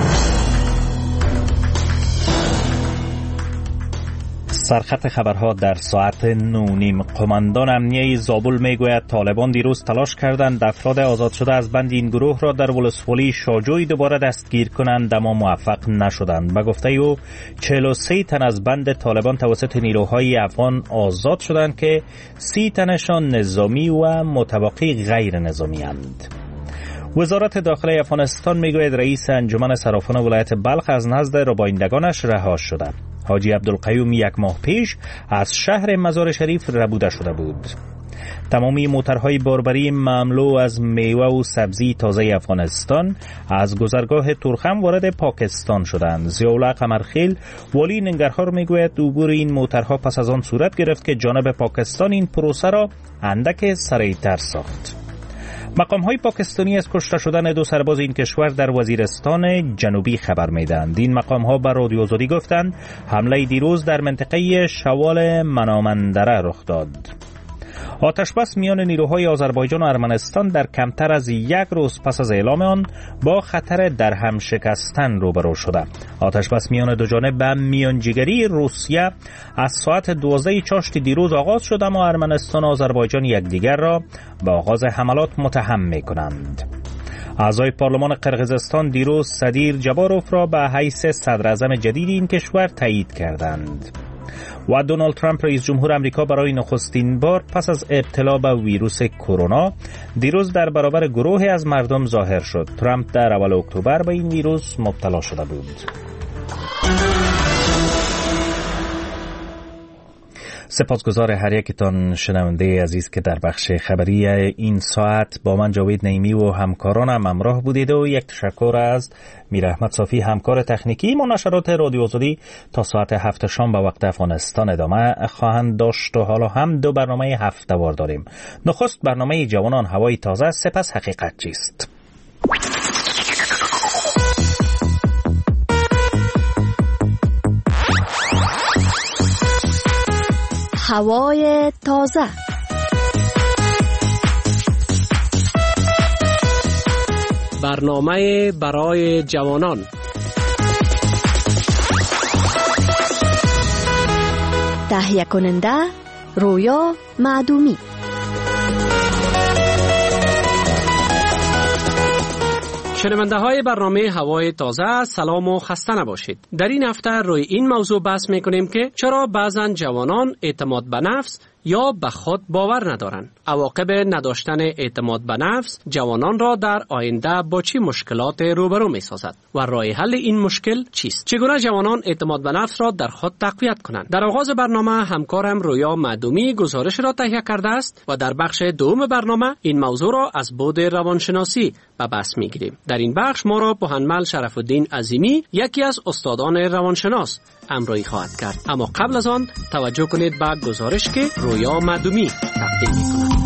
سرخط خبرها در ساعت نونیم. قماندان امنیه زابل میگوید طالبان دیروز تلاش کردند افراد آزاد شده از بند این گروه را در ولسوالی شاجوی دوباره دستگیر کنند اما موفق نشدند. به گفته او چهل و سه تن از بند طالبان توسط نیروهای افغان آزاد شدند که سی تنشان نظامی و متبقی غیر نظامی اند. وزارت داخلی افغانستان میگوید رئیس انجمن صرافان ولایت بلخ از نزد ربایندگانش رها شده. حاجی عبدالقیوم یک ماه پیش از شهر مزار شریف ربوده شده بود. تمامی موترهای باربری مملو از میوه و سبزی تازه افغانستان از گذرگاه تورخم وارد پاکستان شدند. ضیاءالله قمرخیل والی ننگرهار میگوید عبور این موترها پس از آن صورت گرفت که جانب پاکستان این پروسه را اندک سریعتر ساخت. مقام‌های پاکستانی از کشته شدن دو سرباز این کشور در وزیرستان جنوبی خبر می‌دهند. این مقام‌ها بر رادیو آزادی گفتند حمله دیروز در منطقه شوال منامندره رخ داد. آتشبس میان نیروهای آذربایجان و ارمنستان در کمتر از یک روز پس از اعلام آن با خطر درهم شکستن روبرو شده. آتشبس میان دو جانب به میانجیگری روسیه از ساعت دوازده چاشت دیروز آغاز شد اما ارمنستان و آذربایجان یکدیگر را به آغاز حملات متهم می‌کنند. اعضای پارلمان قرقیزستان دیروز صدیر جباروف را به حیث صدر اعظم جدید این کشور تایید کردند. و دونالد ترامپ رئیس جمهور آمریکا برای نخستین بار پس از ابتلا به ویروس کرونا دیروز در برابر گروهی از مردم ظاهر شد. ترامپ در اول اکتبر به این ویروس مبتلا شده بود. سپاسگزار هر یکتان شنونده عزیز که در بخش خبری این ساعت با من جاوید نعیمی و همکارانم همراه بودید و یک تشکر از میر احمد صافی همکار تکنیکی. ما نشرات رادیو آزادی تا ساعت هفت شام به وقت افغانستان ادامه خواهند داشت و حالا هم دو برنامه هفته‌وار داریم. نخست برنامه جوانان هوای تازه، سپس حقیقت چیست. هوای تازه. برنامه برای جوانان. تهیه کننده رویا معدومی. شنونده های برنامه هوای تازه، سلام و خسته نباشید. در این هفته روی این موضوع بحث میکنیم که چرا بعضن جوانان اعتماد به نفس یا به خود باور ندارند. عواقب نداشتن اعتماد به نفس جوانان را در آینده با چه مشکلات روبرو می سازد و راه حل این مشکل چیست؟ چگونه جوانان اعتماد به نفس را در خود تقویت کنند؟ در آغاز برنامه همکارم رویا معدومی گزارش را تهیه کرده است و در بخش دوم برنامه این موضوع را از بعد روانشناسی به بحث میگیریم. در این بخش ما را پوهنمل شرف الدین عظیمی، یکی از استادان روانشناس، همراهی خواهد کرد. اما قبل از آن توجه کنید به گزارش که رویا معدومی تقدیم می‌کند.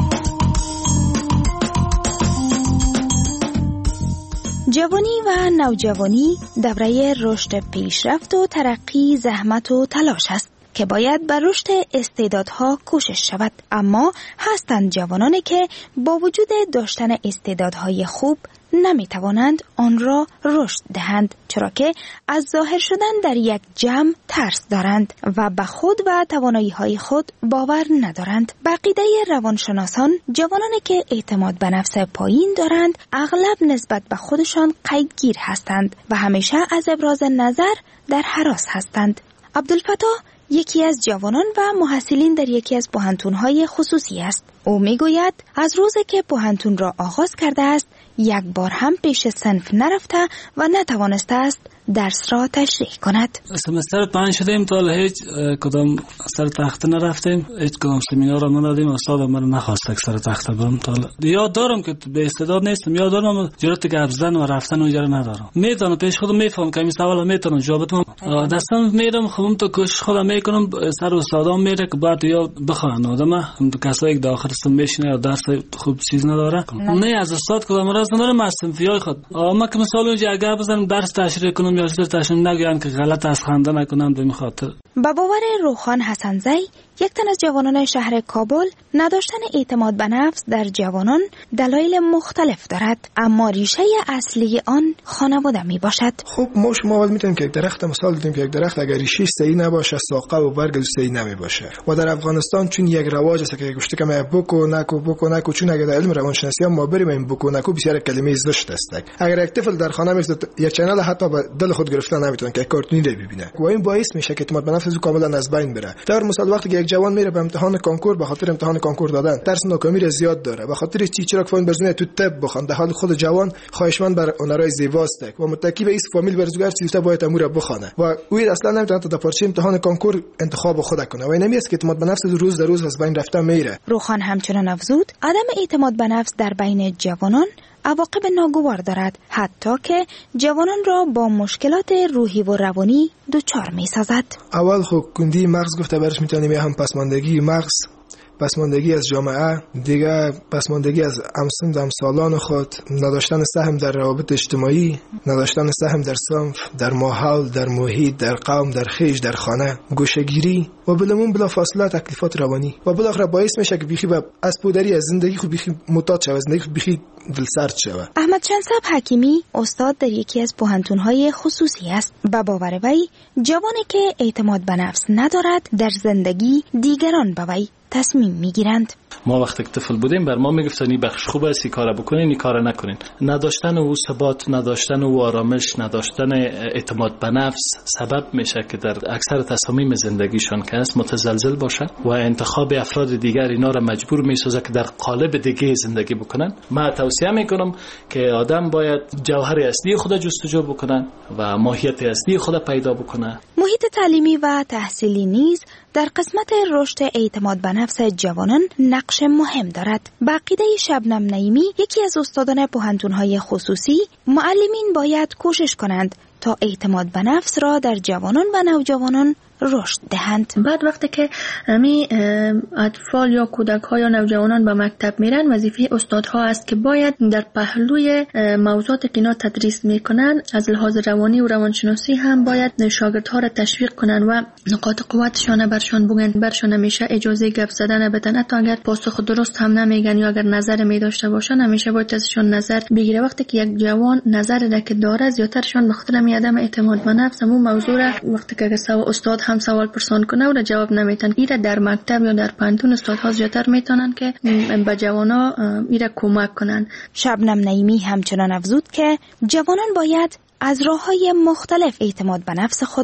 جوانی و نوجوانی دوره رشد پیشرفت و ترقی، زحمت و تلاش است که باید بر رشد استعدادها کوشش شود. اما هستند جوانانی که با وجود داشتن استعدادهای خوب نمی توانند آن را رشد دهند، چرا که از ظاهر شدن در یک جمع ترس دارند و به خود و توانایی های خود باور ندارند. بقیده روانشناسان جوانانی که اعتماد به نفس پایین دارند اغلب نسبت به خودشان قیدگیر هستند و همیشه از ابراز نظر در هراس هستند. عبدالفتاح یکی از جوانان و محصلین در یکی از پوهنتون‌های خصوصی است. او میگوید از روزی که پوهنتون را آغاز کرده است یک بار هم پیش صنف نرفته و نتوانسته است درس را تشریح کند. سمستر پنج شدیم تا هیچ کدام سر تخته نرفتیم، هیچ کدام سمینار را ندادیم. استاد من نخواست که سر تخته برم. تا یاد دارم که به استعداد نیستم، یاد دارم جرأت گپ زدن و رفتن اونجا ندارم. میتونم پیش خودم میفهم که این سوال میتونم جواب بدم. دستم میرم خودم تو کوشش خودم میکنم، سر استادام میره که بعد یا بخوان آدم هم تو کسایی که داخل است میشینه درس خوب چیز نداره. نه از استاد کدام راز ندارم، از صنفیای خود. ما که مثلا اونجا اگه بزنم درس تشریح کنم یا درسشون نگویند که غلط از خنده نکنم به خاطر. با باور روخان حسنزی، یک تن از جوانان شهر کابل، نداشتن اعتماد به نفس در جوانان دلایل مختلف دارد، اما ریشه اصلی آن خانواده می باشد. خب ما شما اول میتونیم که یک درخت مثال بدیم که یک درخت اگر ریشه‌اش صحیح نباشه ساقه و برگ صحیح نمی باشه. و در افغانستان چون یک رواج است که گفته که ما بوکو نکو بوکو نکو، چون اگر در علم روانشناسی ما بریم این بوکو نکو بسیار کلمه زشت است. اگر یک طفل در خانه میست یک چنل حتی به دل خود گرفتن نمیتونه که کارتونی رو ببینه و این باعث میشه که اعتماد به نفس کاملا از بین بره. در مثال وقتی که یک جوان میره به امتحان کنکور، به خاطر امتحان کنکور دادن ترس ناکامی را زیاد داره، به خاطر چی چرا فامیل برزونه تو تب بخوان، در حال خود جوان خواهشمند بر هنرهای زیباست و متکی به است فامیل برزوگر چیزا باید امور بخونه و او اصلا نمیتونه تا پارچه امتحان کنکور انتخاب خود کنه و این نمیست که اعتماد به نفس روز در روز از بین رفته میره. روخان همچنان افزود عدم اعتماد به نفس در بین جوانان عواقب ناگوار دارد، حتی که جوانان را با مشکلات روحی و روانی دچار می سازد. اول خب کندی مغز گفته برش میتونیم هم پسماندگی مغز، پسماندگی از جامعه، دیگه پسماندگی از همسن همسالان خود، نداشتن سهم در روابط اجتماعی، نداشتن سهم در صنف، در ماحول، در محیط، در قوم، در خیش، در خانه، گوشه‌گیری و بلمون بلا فاصله تکلیفات روانی و بالاخره باعث میشه که بیخی به اسپودری از زندگی خود بیخی معتاد شود، زندگی خود بیخی دلسرد شود. احمد شنصب حکیمی استاد در یکی از پوهنتون‌های خصوصی است. به باور وی جوانی که اعتماد به نفس ندارد در زندگی دیگران به وی تصمیم میگیرند. ما وقتی که طفل بودیم بر ما میگفتن این بخش خوبه است، این کارا بکنین، این کارا نکنین. نداشتن او ثبات، نداشتن او آرامش، نداشتن اعتماد به نفس سبب میشه که در اکثر تصامیم زندگیشان که است متزلزل باشه و انتخاب افراد دیگر اینا را مجبور میسازه که در قالب دیگه زندگی بکنن. ما توصیه میکنم که آدم باید جوهر اصلی خود جستجو بکنه و ماهیت اصلی خود پیدا بکنه. محیط تعلیمی و تحصیلی نیز در قسمت رشد اعتماد به نفس جوانان نقش مهم دارد. بقیده شبنم نعیمی، یکی از استادان پوهنتون‌های خصوصی، معلمین باید کوشش کنند تا اعتماد به نفس را در جوانان و نوجوانان رشد دهند. بعد وقتی که همی اطفال یا کودک ها یا نوجوانان به مکتب میرن، وظیفه استادها است که باید در پهلوی موضوعات که اینا تدریس میکنن از لحاظ روانی و روانشناسی هم باید شاگردها را تشویق کنن و نقاط قوتشان برشان بگن، برشان همیشه اجازه گپ زدن بدن، حتی اگر پاسخ درست هم نمیگن یا اگر نظر می داشته باشن همیشه باید ازشون نظر بگیره. وقتی که یک جوان نظر را که داره زیاترشون به خاطر عدم اعتماد به نفس همون موضوع را وقتی که استاد هم سوال پرسان کنه و جواب نمیتن، ایره در مکتب یا در پانتون استادها زیاتر میتونن که به جوانا ایره کمک کنن. شبنم نعیمی همچنان افزود که جوانان باید از راه‌های مختلف اعتماد به نفس خود را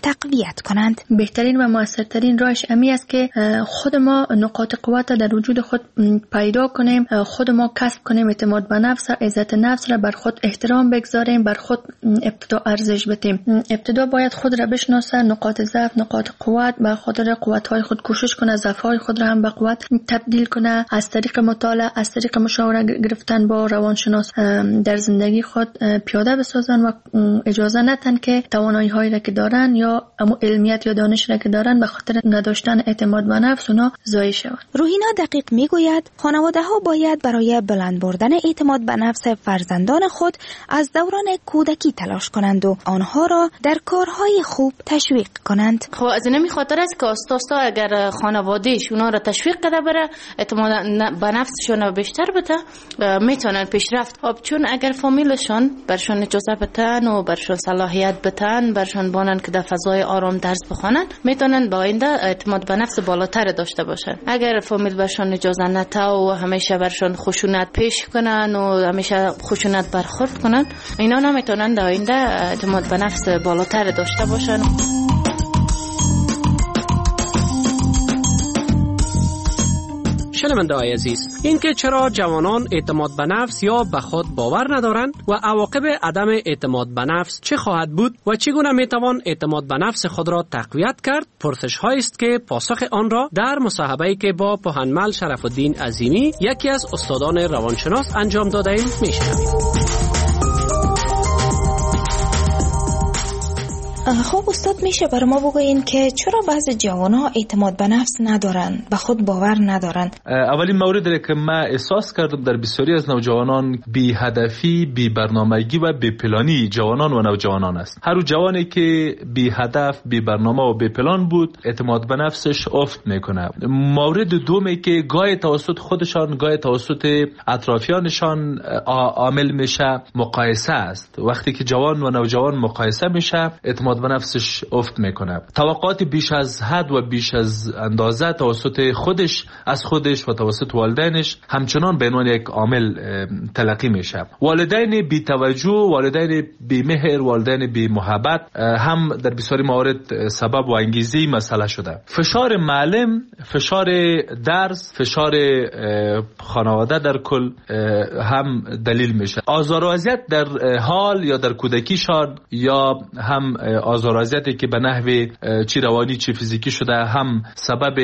تقویت کنند. بهترین و موثرترین راهش امی است که خود ما نقاط قوت در وجود خود پیدا کنیم، خود ما کسب کنیم اعتماد به نفس، عزت نفس را بر خود احترام بگذاریم، بر خود ابتدا ارزش بدیم. ابتدا باید خود را بشناسه، نقاط ضعف، نقاط قوت، به خاطر قوت‌های خود کوشش کنه، ضعف‌های خود را هم به قوت تبدیل کنه. از طریق مطالعه، از طریق مشاوره گرفتن با روانشناس در زندگی خود پیاده بسازن و اجازه ندن که توانایی‌هایی را که دارن یا اما علمیت یا دانش را که دارن به خاطر نداشتن اعتماد به نفس اونا ضایع شود. روحینا دقیق میگوید خانواده‌ها باید برای بلند بردن اعتماد به نفس فرزندان خود از دوران کودکی تلاش کنند و آنها را در کارهای خوب تشویق کنند. خب از این خاطر است که استادا اگر خانواده‌اش اونا را تشویق کرده بره، اعتماد به نفسشون بیشتر بده، میتونن پیشرفت. خب چون اگر فامیلشون برشون اجازه بدن و برشون صلاحیت بدن، برشون بانن که در فضای آرام درس بخونن، میتونن با آینده اعتماد به نفس بالاتر داشته باشن. اگر فامیل برشون اجازه نده و همیشه برشون خشونت پیش کنن و همیشه خشونت برخورد کنن، اینا نمیتونن در آینده اعتماد به نفس بالاتر داشته باشن. شنونده های عزیز، اینکه چرا جوانان اعتماد به نفس یا به خود باور ندارند و عواقب عدم اعتماد به نفس چه خواهد بود و چگونه میتوان اعتماد به نفس خود را تقویت کرد، پرسش هایی است که پاسخ آن را در مصاحبه‌ای که با پوهنمل شرف الدین عظیمی، یکی از استادان روانشناس، انجام داده ایم میشنویم. خب استاد، میشه برای ما بگوین که چرا بعضی جوان‌ها اعتماد به نفس ندارن، به خود باور ندارن؟ اولین موردی که من احساس کردم در بسیاری از نوجوانان بی هدفی، بی برنامه‌ریزی و بی پلانی جوانان و نوجوانان است. هر جوانی که بی هدف، بی برنامه و بی پلان بود، اعتماد به نفسش افت میکنه. مورد دومی که گاهی توسط خودشان، گاهی توسط اطرافیانشان عامل میشه، مقایسه است. وقتی که جوان و نوجوان مقایسه میشه، اعتماد به نفسش افت میکنه. توقعات بیش از حد و بیش از اندازه توسط خودش از خودش و توسط والدینش همچنان به عنوان یک عامل تلقی میشه. والدین بی توجه، والدین بی مهر، والدین بی محبت هم در بسیاری موارد سبب و انگیزه مسئله شده. فشار معلم، فشار درس، فشار خانواده در کل هم دلیل میشه. آزار و اذیت در حال یا در کودکیشان یا هم آزار و اذیتی که به نحو چی روانی چی فیزیکی شده هم سبب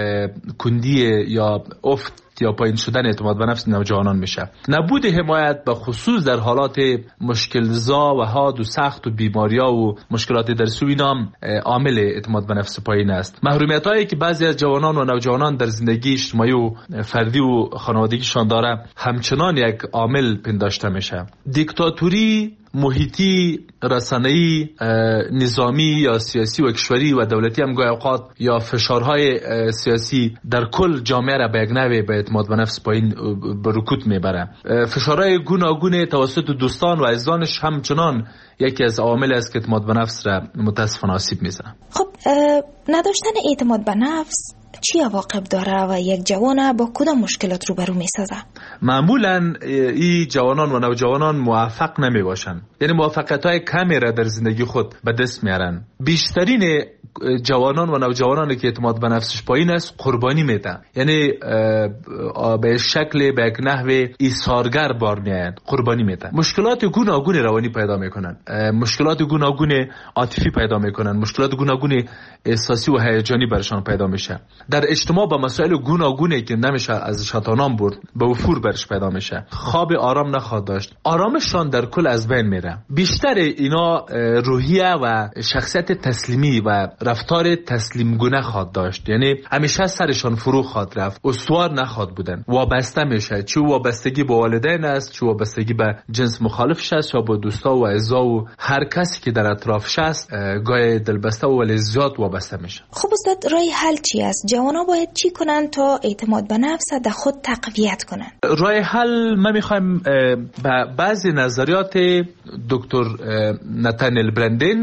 کندی یا افت یا پایین شدن اعتماد به نفس نوجوانان میشه. نبود حمایت به خصوص در حالات مشکلزا و حاد و سخت و بیماریا و مشکلات درسی اینا هم عامل اعتماد به نفس پایین است. محرومیت هایی که بعضی از جوانان و نوجوانان در زندگی اجتماعی و فردی و خانوادگیشان داره همچنان یک عامل پنداشته میشه. دیکتاتوری، محیطی، رسانه‌ای، نظامی یا سیاسی و کشوری و دولتی هم گاهی اوقات یا فشارهای سیاسی در کل جامعه را به یک نحوی به اعتماد به نفس پایین به رکود میبره. فشارهای گوناگون توسط دوستان و عزیزانش همچنان یکی از عوامل است که اعتماد به نفس را متاسفانه آسیب میزنه. خب نداشتن اعتماد به نفس چی عواقب داره و یک جوان با کدام مشکلات روبرو میسازه؟ معمولا این جوانان و نوجوانان موفق نمی باشن، یعنی موفقیت های کمی را در زندگی خود به دست میارن. بیشترین جوانان و نوجوانانی که اعتماد به نفسش پایین است قربانی میدن، یعنی به شکل به یک نحو ایثارگر بار میآیند، قربانی میدن. مشکلات گوناگون روانی پیدا میکنن، مشکلات گوناگون عاطفی پیدا میکنن، مشکلات گوناگون احساسی و هیجانی برشان پیدا میشه. در اجتماع با مسائل گوناگونی که نمیشه از شطانان برد به وفور برش پیدا میشه. خواب آرام نخواهد داشت، آرامشان در کل از بین میره. بیشتر اینا روحیه و شخصیت تسلیمی و رفتار تسلیم گونه خواهد داشت، یعنی همیشه سرشان فرو خواهد رفت، استوار نخواهد بودن، وابسته میشه. چه وابستگی به والدین است، چه وابستگی به جنس مخالفش است یا با دوستا و اعضا و هر کسی که در اطرافش است، گاهی دلبسته و ولی زیاد وابسته میشه. خب استاد، راه حل چی است؟ جوانا باید چی کنن تا اعتماد به نفس در خود تقویت کنن؟ راه حل ما میخوایم به بعضی نظریات دکتر نتانیل برندین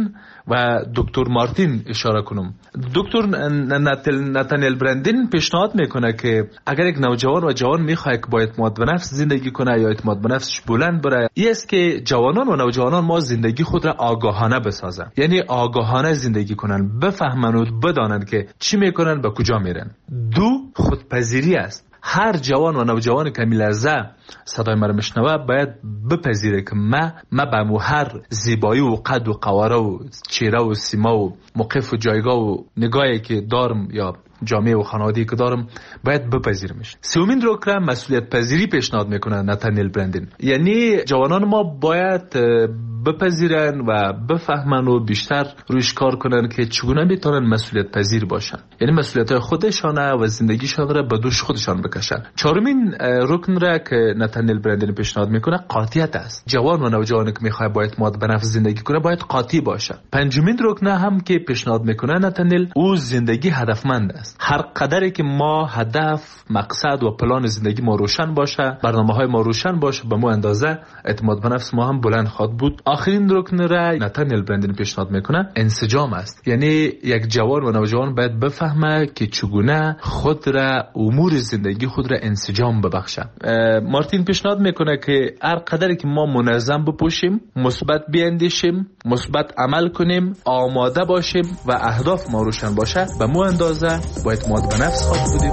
و دکتر مارتین اشاره کنم. دکتر نتانیل برندین پیشنهاد میکنه که اگر یک نوجوان و جوان میخواد که با اعتماد به نفس زندگی کنه یا اعتماد به نفسش بلند بره، این است که جوانان و نوجوانان ما زندگی خود را آگاهانه بسازن، یعنی آگاهانه زندگی کنن، بفهمن و بدانن که چی میکنن به کجا میرن. دو، خودپذیری است. هر جوان و نوجوان که میلرزه صدای مرا میشنوه باید بپذیره که ما ما به هر زیبایی و قد و قواره و چهره و سیما و موقف و جایگاه و نگاهی که دارم یا جامعه و خانواده‌ای که دارم باید بپذیرمش. سومین رکن مسئولیت پذیری پیشنهاد میکنه نتانیل برندین، یعنی جوانان ما باید بپذیرن و بفهمن و بیشتر رویش کار کنن که چگونه میتونن مسئولیت پذیر باشن، یعنی مسئولیت خودشان و زندگیشان را به دوش خودشان بکشن. چهارمین رکن را که نتانیل برندین پیشنهاد میکنه قاطعیت است. جوان و نوجوانی که میخواد با اعتماد به نفس زندگی کنه باید قاطع باشه. پنجمین رکن هم که پیشنهاد میکنه نتانیل، او زندگی هدفمند است. هر قدری که ما هدف، مقصد و پلان زندگی ما روشن باشه، برنامه‌های ما روشن باشه، به مو اندازه اعتماد به نفس ما هم بلند خواهد بود. آخرین رکن را نتانیل برندین پیشنهاد میکنه انسجام است، یعنی یک جوان و نوجوان باید بفهمه که چگونه خود را، امور زندگی خود را انسجام ببخشه. مارتین پیشنهاد میکنه که هر قدری که ما منظم بپوشیم، مثبت بیاندیشیم، مثبت عمل کنیم، آماده باشیم و اهداف ما روشن باشه، به مو اندازه با اعتماد به نفس خواهد بودیم.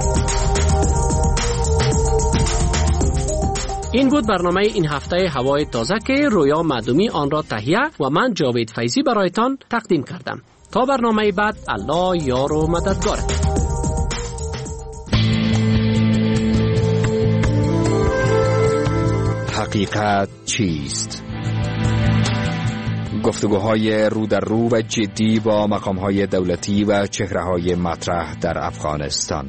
این بود برنامه این هفته هوای تازه که رویا معدومی آن را تهیه و من جاوید فیضی برایتان تقدیم کردم. تا برنامه بعد، الله یار و مددگار. حقیقت چیست؟ گفتگوهای رو در رو و جدی با مقامهای دولتی و چهره‌های مطرح در افغانستان.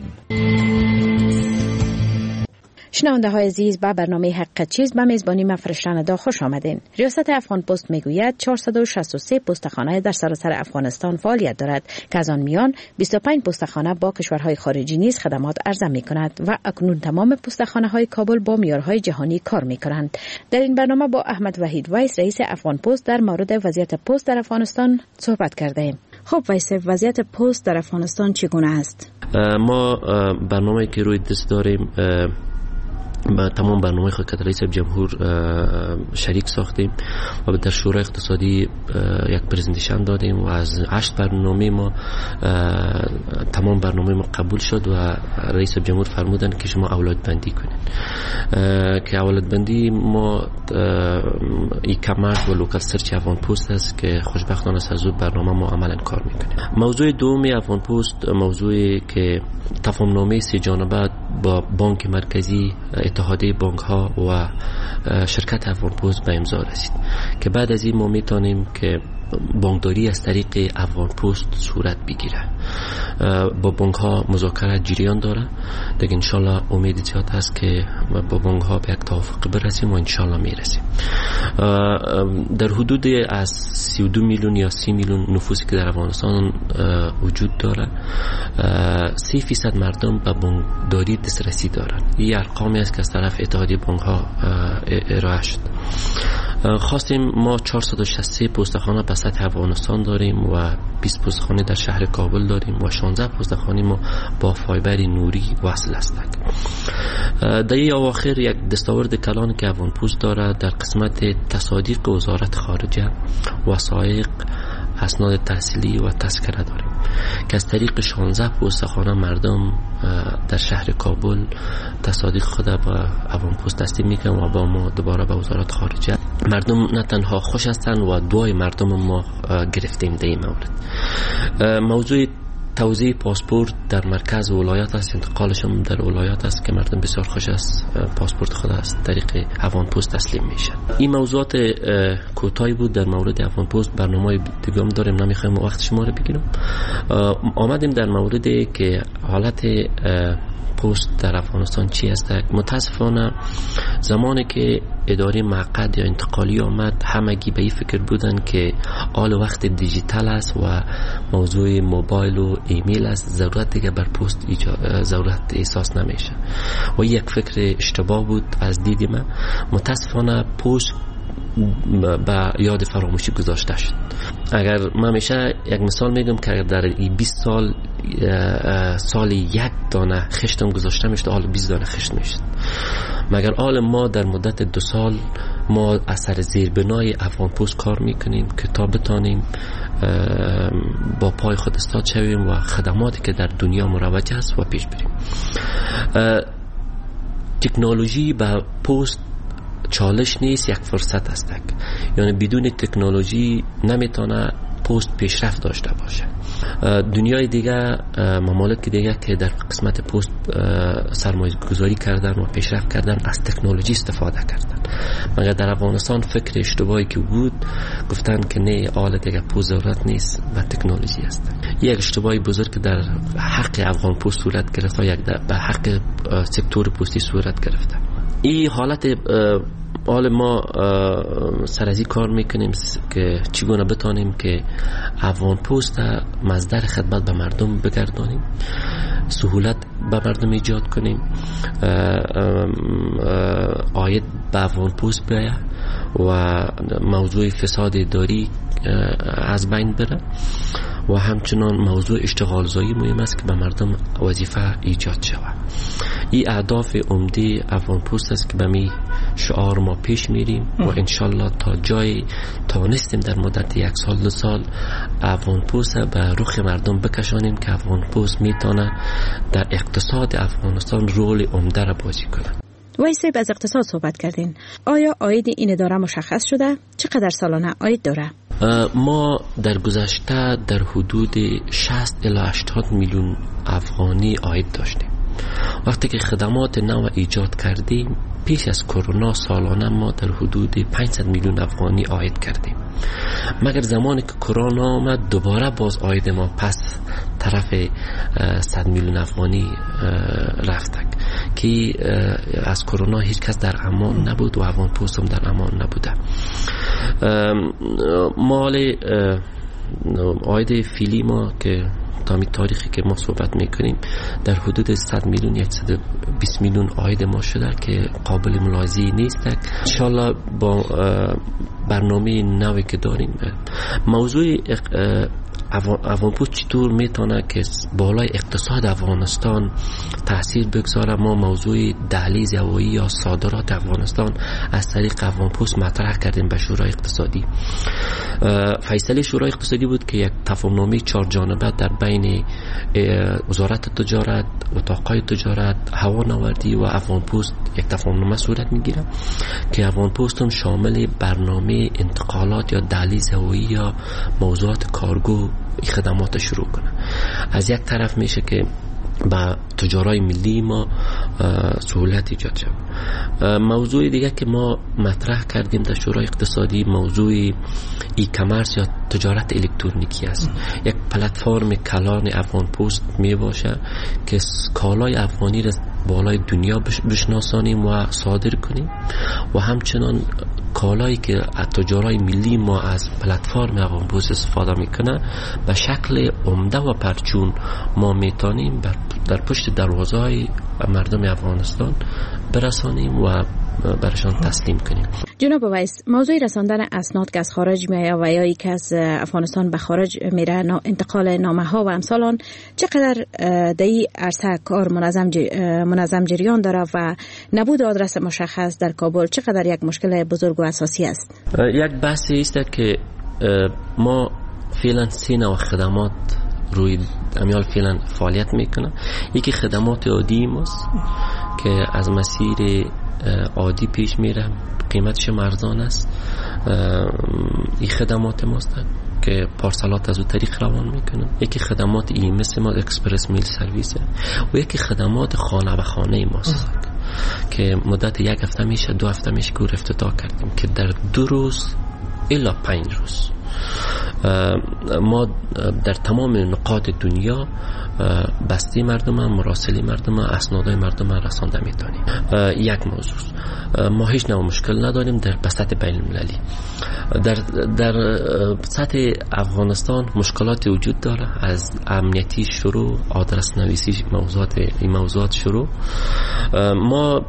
شنونده های عزیز، به برنامه حقیقت چیز به میزبانی من فرشته ندا خوش آمدین. ریاست افغان پست میگوید چهارصد و شصت و سه پستخانه در سراسر افغانستان فعالیت دارد که از آن میان بیست و پنج پستخانه با کشورهای خارجی نیز خدمات عرضه می کند و اکنون تمام پستخانه های کابل با معیارهای جهانی کار می کنند. در این برنامه با احمد وحید ویس، رئیس افغان پست، در مورد وضعیت پست در افغانستان صحبت کرده ایم. خب ویس، وضعیت پست در افغانستان چگونه است؟ ما برنامه‌ای که روی دست داریم با تمام برنامه خود که رئیس جمهور شریک ساختیم و در شورای اقتصادی یک پرزنتیشن دادیم و از هشت برنامه ما تمام برنامه ما قبول شد و رئیس جمهور فرمودن که شما اولاد بندی کنید که اولاد بندی ما ای کامرس و لوکال سرچ افغان پست است که خوشبختانه از اون برنامه ما عملا کار میکنیم. موضوع دومی افغان پست موضوعی که تفاهم نامه سه جانبه با بانک مرکزی، اتحادیه بانک ها و شرکت افغان پست به امضا رسید که بعد از این ما میتونیم که بانکداری از طریق افغان پست صورت بگیره. با بانک ها مذاکره جریان داره دیگه. انشالله امید زیاد هست که با بانک ها به یک توافق برسیم و انشالله میرسیم. در حدود از سی و دو میلیون یا سی میلیون نفوسی که در افغانستان وجود داره، سی فیصد مردم به بانکداری دسترسی دارن. این ارقامی است که از طرف اتحادیه بانک ها ارائه شد. خواستیم ما چهارصد و شصت و سه پستخانه به سطح افغانستان داریم و بیست پستخانه در شهر کابل داریم و شانزده پستخانه ما با فایبر نوری وصل هستند. در این اواخر یک دستاورد کلان که افغان پست داره در قسمت تصادیق وزارت خارجه، وثایق، اسناد تحصیلی و تذکره داریم که از طریق شانزده پستخانه مردم در شهر کابل تصادیق خود با افغان پست تسلیم میکنن و با ما دوباره به وزارت خارجه. مردم نه تنها خوش هستند و دعای مردم ما گرفتیم در این مورد. موضوع توزیع پاسپورت در مرکز ولایت است، انتقالش هم در ولایت است که مردم بسیار خوش است پاسپورت خود است طریق افغان پست تسلیم میشه. این موضوعات کوتاهی بود در مورد افغان پست. برنامه دیگه هم داریم، نمیخوایم وقت شما رو بگیرم. آمدیم در موردی که حالت پست در افغانستان چی است. متاسفانه زمانی که اداره معقد یا انتقالی آمد، همگی به این فکر بودن که آل وقت دیجیتال است و موضوع موبایل و ایمیل است، ضرورت دیگه بر پست ضرورت احساس نمیشه و یک فکر اشتباه بود از دید من. متاسفانه پست به یاد فراموشی گذاشته شد. اگر من همیشه یک مثال میگم که اگر در این بیست سال سال یک دانه خشتم گذاشته میشد، حالا بیست دانه خشت میشد. مگر حال ما در مدت دو سال ما اثر زیربنای افغان پوست کار میکنیم که تا بتانیم با پای خود استاد شویم و خدماتی که در دنیا مروج است و پیش بریم. تکنولوژی با پوست چالش نیست، یک فرصت است. یعنی بدون تکنولوژی نمیتونه پوست پیشرفت داشته باشه. دنیای دیگه، ممالک دیگه که در قسمت پوست سرمایه گذاری کردن و پیشرفت کردن از تکنولوژی استفاده کردن. مگر در افغانستان فکر اشتباهی که بود، گفتن که نه، آل دیگه پوست ضرورت نیست و تکنولوژی است. یک اشتباهی بزرگ که در حق افغان پوست صورت گرفت و یک به حق سکتور پوستی صورت گرفته. این حالت حال ما سرازی کار میکنیم که چگونه بتانیم که افغان پوست مصدر خدمت به مردم بگردانیم، سهولت به مردم ایجاد کنیم، عاید به افغان پوست بیاید و موضوع فساد اداری از بین بره و همچنان موضوع اشتغال زایی مهم است که به مردم وظیفه ایجاد شود. این اهداف عمده افغان پوست است که به می شعار ما پیش میریم و انشالله تا جای تانستیم در مدت یک سال دو سال افغان پوست به رخ مردم بکشانیم که افغان پوست میتونه در اقتصاد افغانستان رول عمده را بازی کنه. وایسه از اقتصاد صحبت کردین. آیا عاید این اداره مشخص شده؟ چقدر سالانه عاید داره؟ ما در گذشته در حدود شصت الی هشتاد میلیون افغانی عاید داشتیم. وقتی که خدمات نو ایجاد کردیم پیش از کرونا سالانه ما در حدود پانصد میلیون افغانی عاید کردیم. مگر زمانی که کرونا آمد دوباره باز عاید ما پس طرف صد میلیون افغانی رفتک که از کرونا هیچ کس در امان نبود و افغان پوست هم در امان نبوده. مال عاید فیلی ما که تامی تاریخی که ما صحبت میکنیم در حدود صد میلیون صد و بیست میلیون عاید ما شده که قابل ملاحظه نیست. انشالله با برنامه نوی که داریم موضوع افغان پوست چطور میتونه که بالای اقتصاد افغانستان تاثیر بگذاره. ما موضوع دهلیز هوایی یا صادرات افغانستان از طریق افغان پوست مطرح کردیم به شورای اقتصادی. فیصله شورای اقتصادی بود که یک تفاهمنامه چهار جانبه در بین وزارت تجارت، اتاقهای تجارت، هوانوردی و افغان پوست یک تفاهمنامه صورت میگیره که افغان پوست هم شامل برنامه انتقالات یا دهلیز هوایی یا موضوعات کارگو خدمات شروع کنه. از یک طرف میشه که با تجارای ملی ما سهولت ایجاد شد. موضوع دیگه که ما مطرح کردیم در شورای اقتصادی موضوع ای کامرس یا تجارت الکترونیکی است. یک پلتفرم کلان افغان پوست می باشه که کالای افغانی را بالای دنیا بشناسانیم و صادر کنیم و همچنان کالایی که تجارای ملی ما از پلتفرم افغان پوست استفاده میکنه به شکل عمده و پرچون ما میتونیم در پشت دروازه‌های مردم افغانستان برسانیم و برشان تسلیم کنیم. جناب ویس، موضوع رساندن اسناد که از خارج میآید و یا ای که از افغانستان به خارج میره، انتقال نامه ها و امثال آن، چقدر در این عرصه کار منظم منظم جریان داره و نبود آدرس مشخص در کابل چقدر یک مشکل بزرگ و اساسی است؟ یک بحثی است که ما فعلا سه نوع خدمات روی امیال فعلا فعالیت میکنه. یکی خدمات عادی ماست که از مسیر عادی پیش میره، قیمتش ارزان است. این خدمات ماست که پارسلات از او طریق روان میکنن. یکی خدمات ای مثل ما اکسپرس میل سرویس و یکی خدمات خانه به خانه ماست که مدت یک هفته میشه دو هفته میشه که افتتاح کردیم که در دو روز الا پنج روز ما در تمام نقاط دنیا بسته مردم هم، مراسلی مردم هم، اسنادهای مردم هم رسانده میتونیم. یک موضوع ما هیچ نوع مشکل نداریم در سطح بین المللی. در در سطح افغانستان مشکلات وجود داره، از امنیتی شروع، آدرس نویسی، موضوعات این موضوعات شروع. ما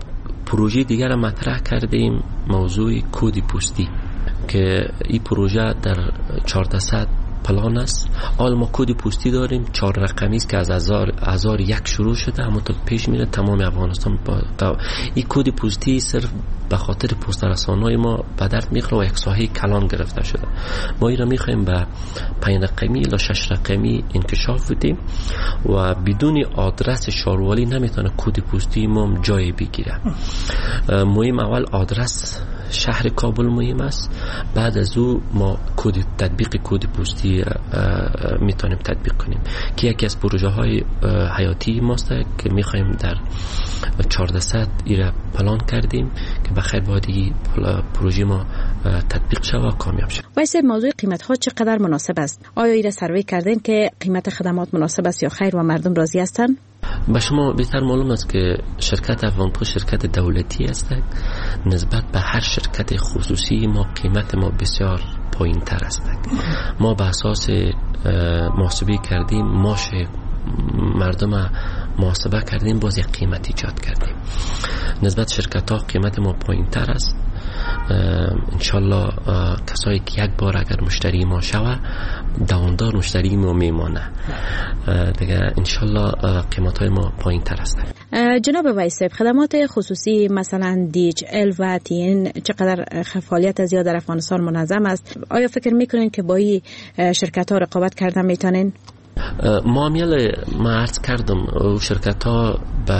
پروژه دیگر را مطرح کردیم، موضوع کد پوستی که این پروژه در چهارصد پلان است. حال ما کد پوستی داریم چهار رقمی است که از هزار هزار یک شروع شده، اما تا پیش میره تمام افغانستان با این کد پوستی صرف به خاطر پست رسانای ما به درد میخوره و یک ساحه کلان گرفته شده. ما این را میخوایم به پنج رقمی یا شش رقمی انکشاف بدیم و بدون آدرس شاروالی نمیتونه کد پوستی ما جای بگیره. مهم اول آدرس شهر کابل مهم است، بعد از او ما کد تطبیق کد پوستی میتونیم تطبیق کنیم که یکی از پروژه های حیاتی ماست که میخوایم در چهارصد ایره پلان کردیم که بخیر باید پروژه ما تطبیق شود و کامیاب شود. وایس موضوع قیمت ها چقدر مناسب است؟ آیا ایره سروی کردین که قیمت خدمات مناسب است یا خیر و مردم راضی هستند؟ به شما بهتر معلوم است که شرکت افغانپوست شرکت دولتی است. نسبت به هر شرکت خصوصی ما قیمت ما بسیار پایین تر است. ما به اساس محاسبه کردیم، ماش مردم محاسبه کردیم، باز یک قیمت ایجاد کردیم. نسبت شرکت ها قیمت ما پایین تر است. انشالله کسایی که یک بار اگر مشتری ما شوه دوامدار مشتری ما میمانه دیگه. انشالله قیمت های ما پایین تر است. جناب ویس، خدمات خصوصی مثلا دی اچ ال و تی ان چقدر فعالیت زیاد در افغانستان منظم است؟ آیا فکر میکنین که با این شرکت ها رقابت کردن میتونین؟ معامله ما عرض کردم و شرکت ها به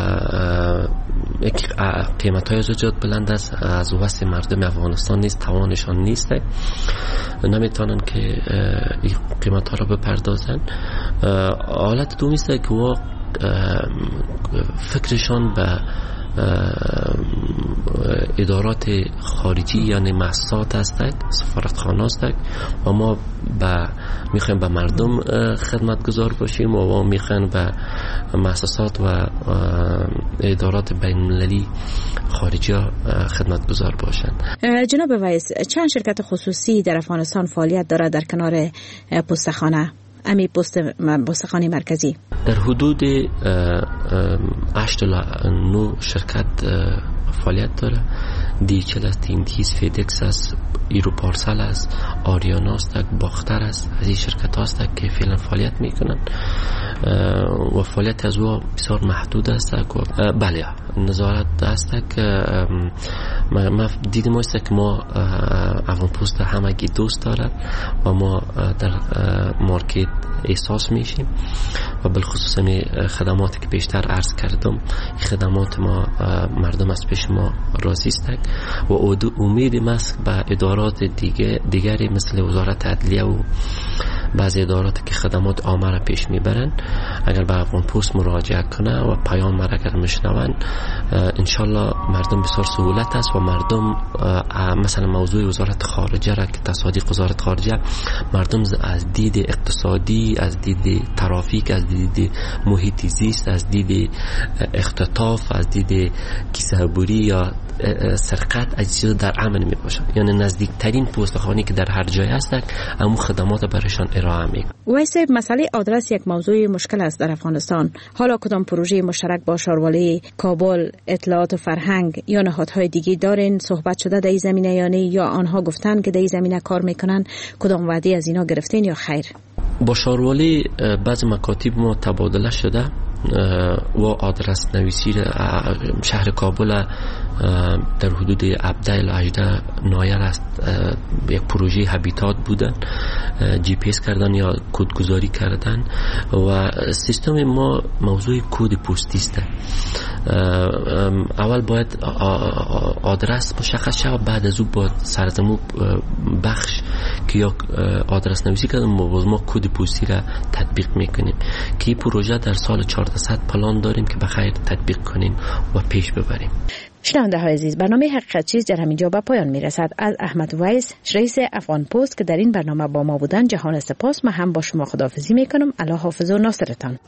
قیمت های زیاد بلند است، از وسط مردم افغانستان نیست، توانشان نیست، نمیتونن که این قیمت ها را بپردازن. حالت دومی است که و فکرشان به ادارات خارجی یعنی مؤسسات هستند، سفارتخانه هستند و ما با میخوایم به مردم خدمت گذار باشیم و ما میخوایم به مؤسسات و ادارات بین المللی خارجی خدمت گذار باشند. جناب ویس، چند شرکت خصوصی در افغانستان فعالیت دارد در کنار پستخانه؟ امی پست پستخانه مرکزی در حدود هشت تا نه شرکت فعالیت داره. دی اچ ال است، تینتیز، فیدکس است، ایرو پارسل است، آریانا است، باختر است. از این شرکت هاست که فعلا فعالیت میکنن و فعالیت از او بسیار محدود است. بله نظارت است که ما دیدیم است که ما افغانپوست همگی دوست دارد و ما در مارکت احساس میشیم و بالخصوص خدماتی که بیشتر عرض کردم، خدمات ما مردم از پیش ما راضی است و امیدیم است به ادارات دیگه دیگری مثل وزارت عدلیه و بعضی ادارات که خدمات عامه را پیش میبرن اگر به افغانپوست مراجعه کنه و پیام را اگر میشنون انشالله مردم بسیار سهولت است و مردم مثلا موضوع وزارت خارجه را که تصادیق وزارت خارجه مردم از دید اقتصادی، از دید ترافیک، از دید محیط زیست، از دید اختطاف، از دید کیسه‌بری یا سرقت از چیز در امن می باشد. یعنی نزدیکترین پستخانه‌ای که در هر جای هست اما خدمات برایشان ارائه می. ویسه مسئله آدرس یک موضوع مشکل است در افغانستان. حالا کدام پروژه مشترک با شاروالی کابل، اطلاعات و فرهنگ یا نهادهای دیگه دارین؟ صحبت شده در این زمینه یعنی یا آنها گفتن که در این زمینه کار میکنن؟ کدام وعده از اینا گرفتین یا خیر؟ با شاروالی بعض مکاتب ما تبادله شده و آدرس نویسی شهر کابل در حدود هفده الی هجده نایر است. یک پروژه هابیتات بودن، جی پی اس کردن یا کدگذاری کردن و سیستم ما موضوع کد پستی است. اول باید آدرس مشخص شود، بعد از او باید سرزمین بخش که یا آدرس نویسی کردن ما ما کد پستی را تطبیق میکنیم که این پروژه در سال چهارصد پلان داریم که بخیر تطبیق کنیم و پیش ببریم. شنونده های عزیز، برنامه حقیقت چیز در همینجا به پایان میرسد. از احمد ویس رئیس افغان پست که در این برنامه با ما بودن جهان سپاس. من هم با شما خداحافظی میکنم. الله حافظ و ناصرتان.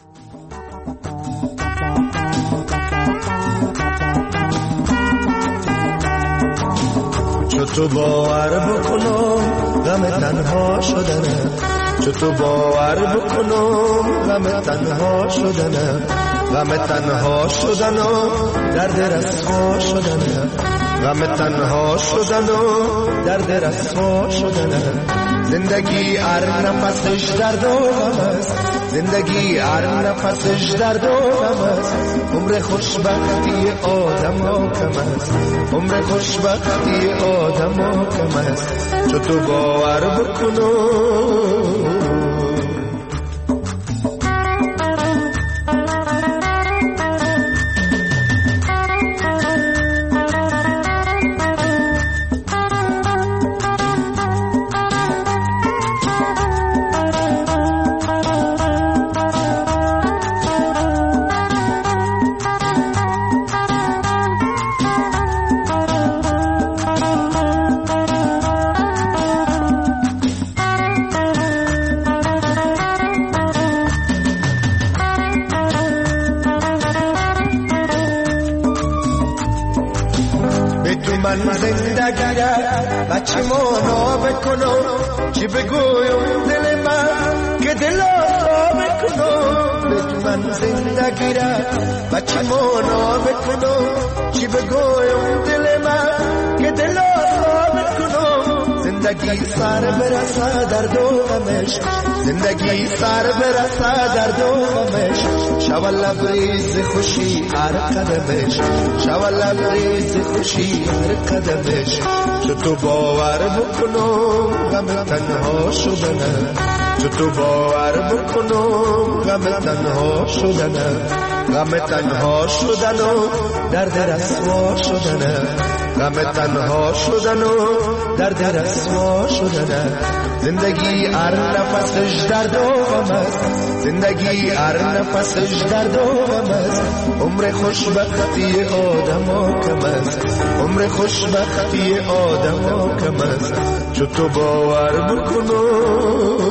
چطور باور بکنم غم تنها شدنم، چطور باور بکنم غم تنها شدنم، غم تنها شدن و درد رسوا شدن، غم تنها شدن و درد رسوا شدن. زندگی هر نفسش درد و غم است، زندگی هر نفسش درد و غم است. عمر خوشبختی آدم ها کم است، عمر خوشبختی آدم ها کم است. چو تو باور بکنو بچه مانا بکنو چی بگویم دل من که دل آسا بکنو. به من زندگی را بچه مانا بکنو چی بگویم دل من که دل آسا بکنو. زندگی سر برسه در دو غمش، زندگی سر برسه در دو غمش. شوال لبریز خوشی هر قدمش، شوال لبریز خوشی هر قدمش. چو تو باور بکنو غم تنها شدن، چو تو باور بکنو غم تنها شدن، غم تنها شدن و درد رسوا شدن، غم تنها شدن و درد رسوا شدن. زندگی هر نفسش درد و غم است، زندگی هر نفسش درد و غم است. عمر خوشبختی آدم ها کم است، عمر خوشبختی آدم ها کم است. چو تو باور بکنو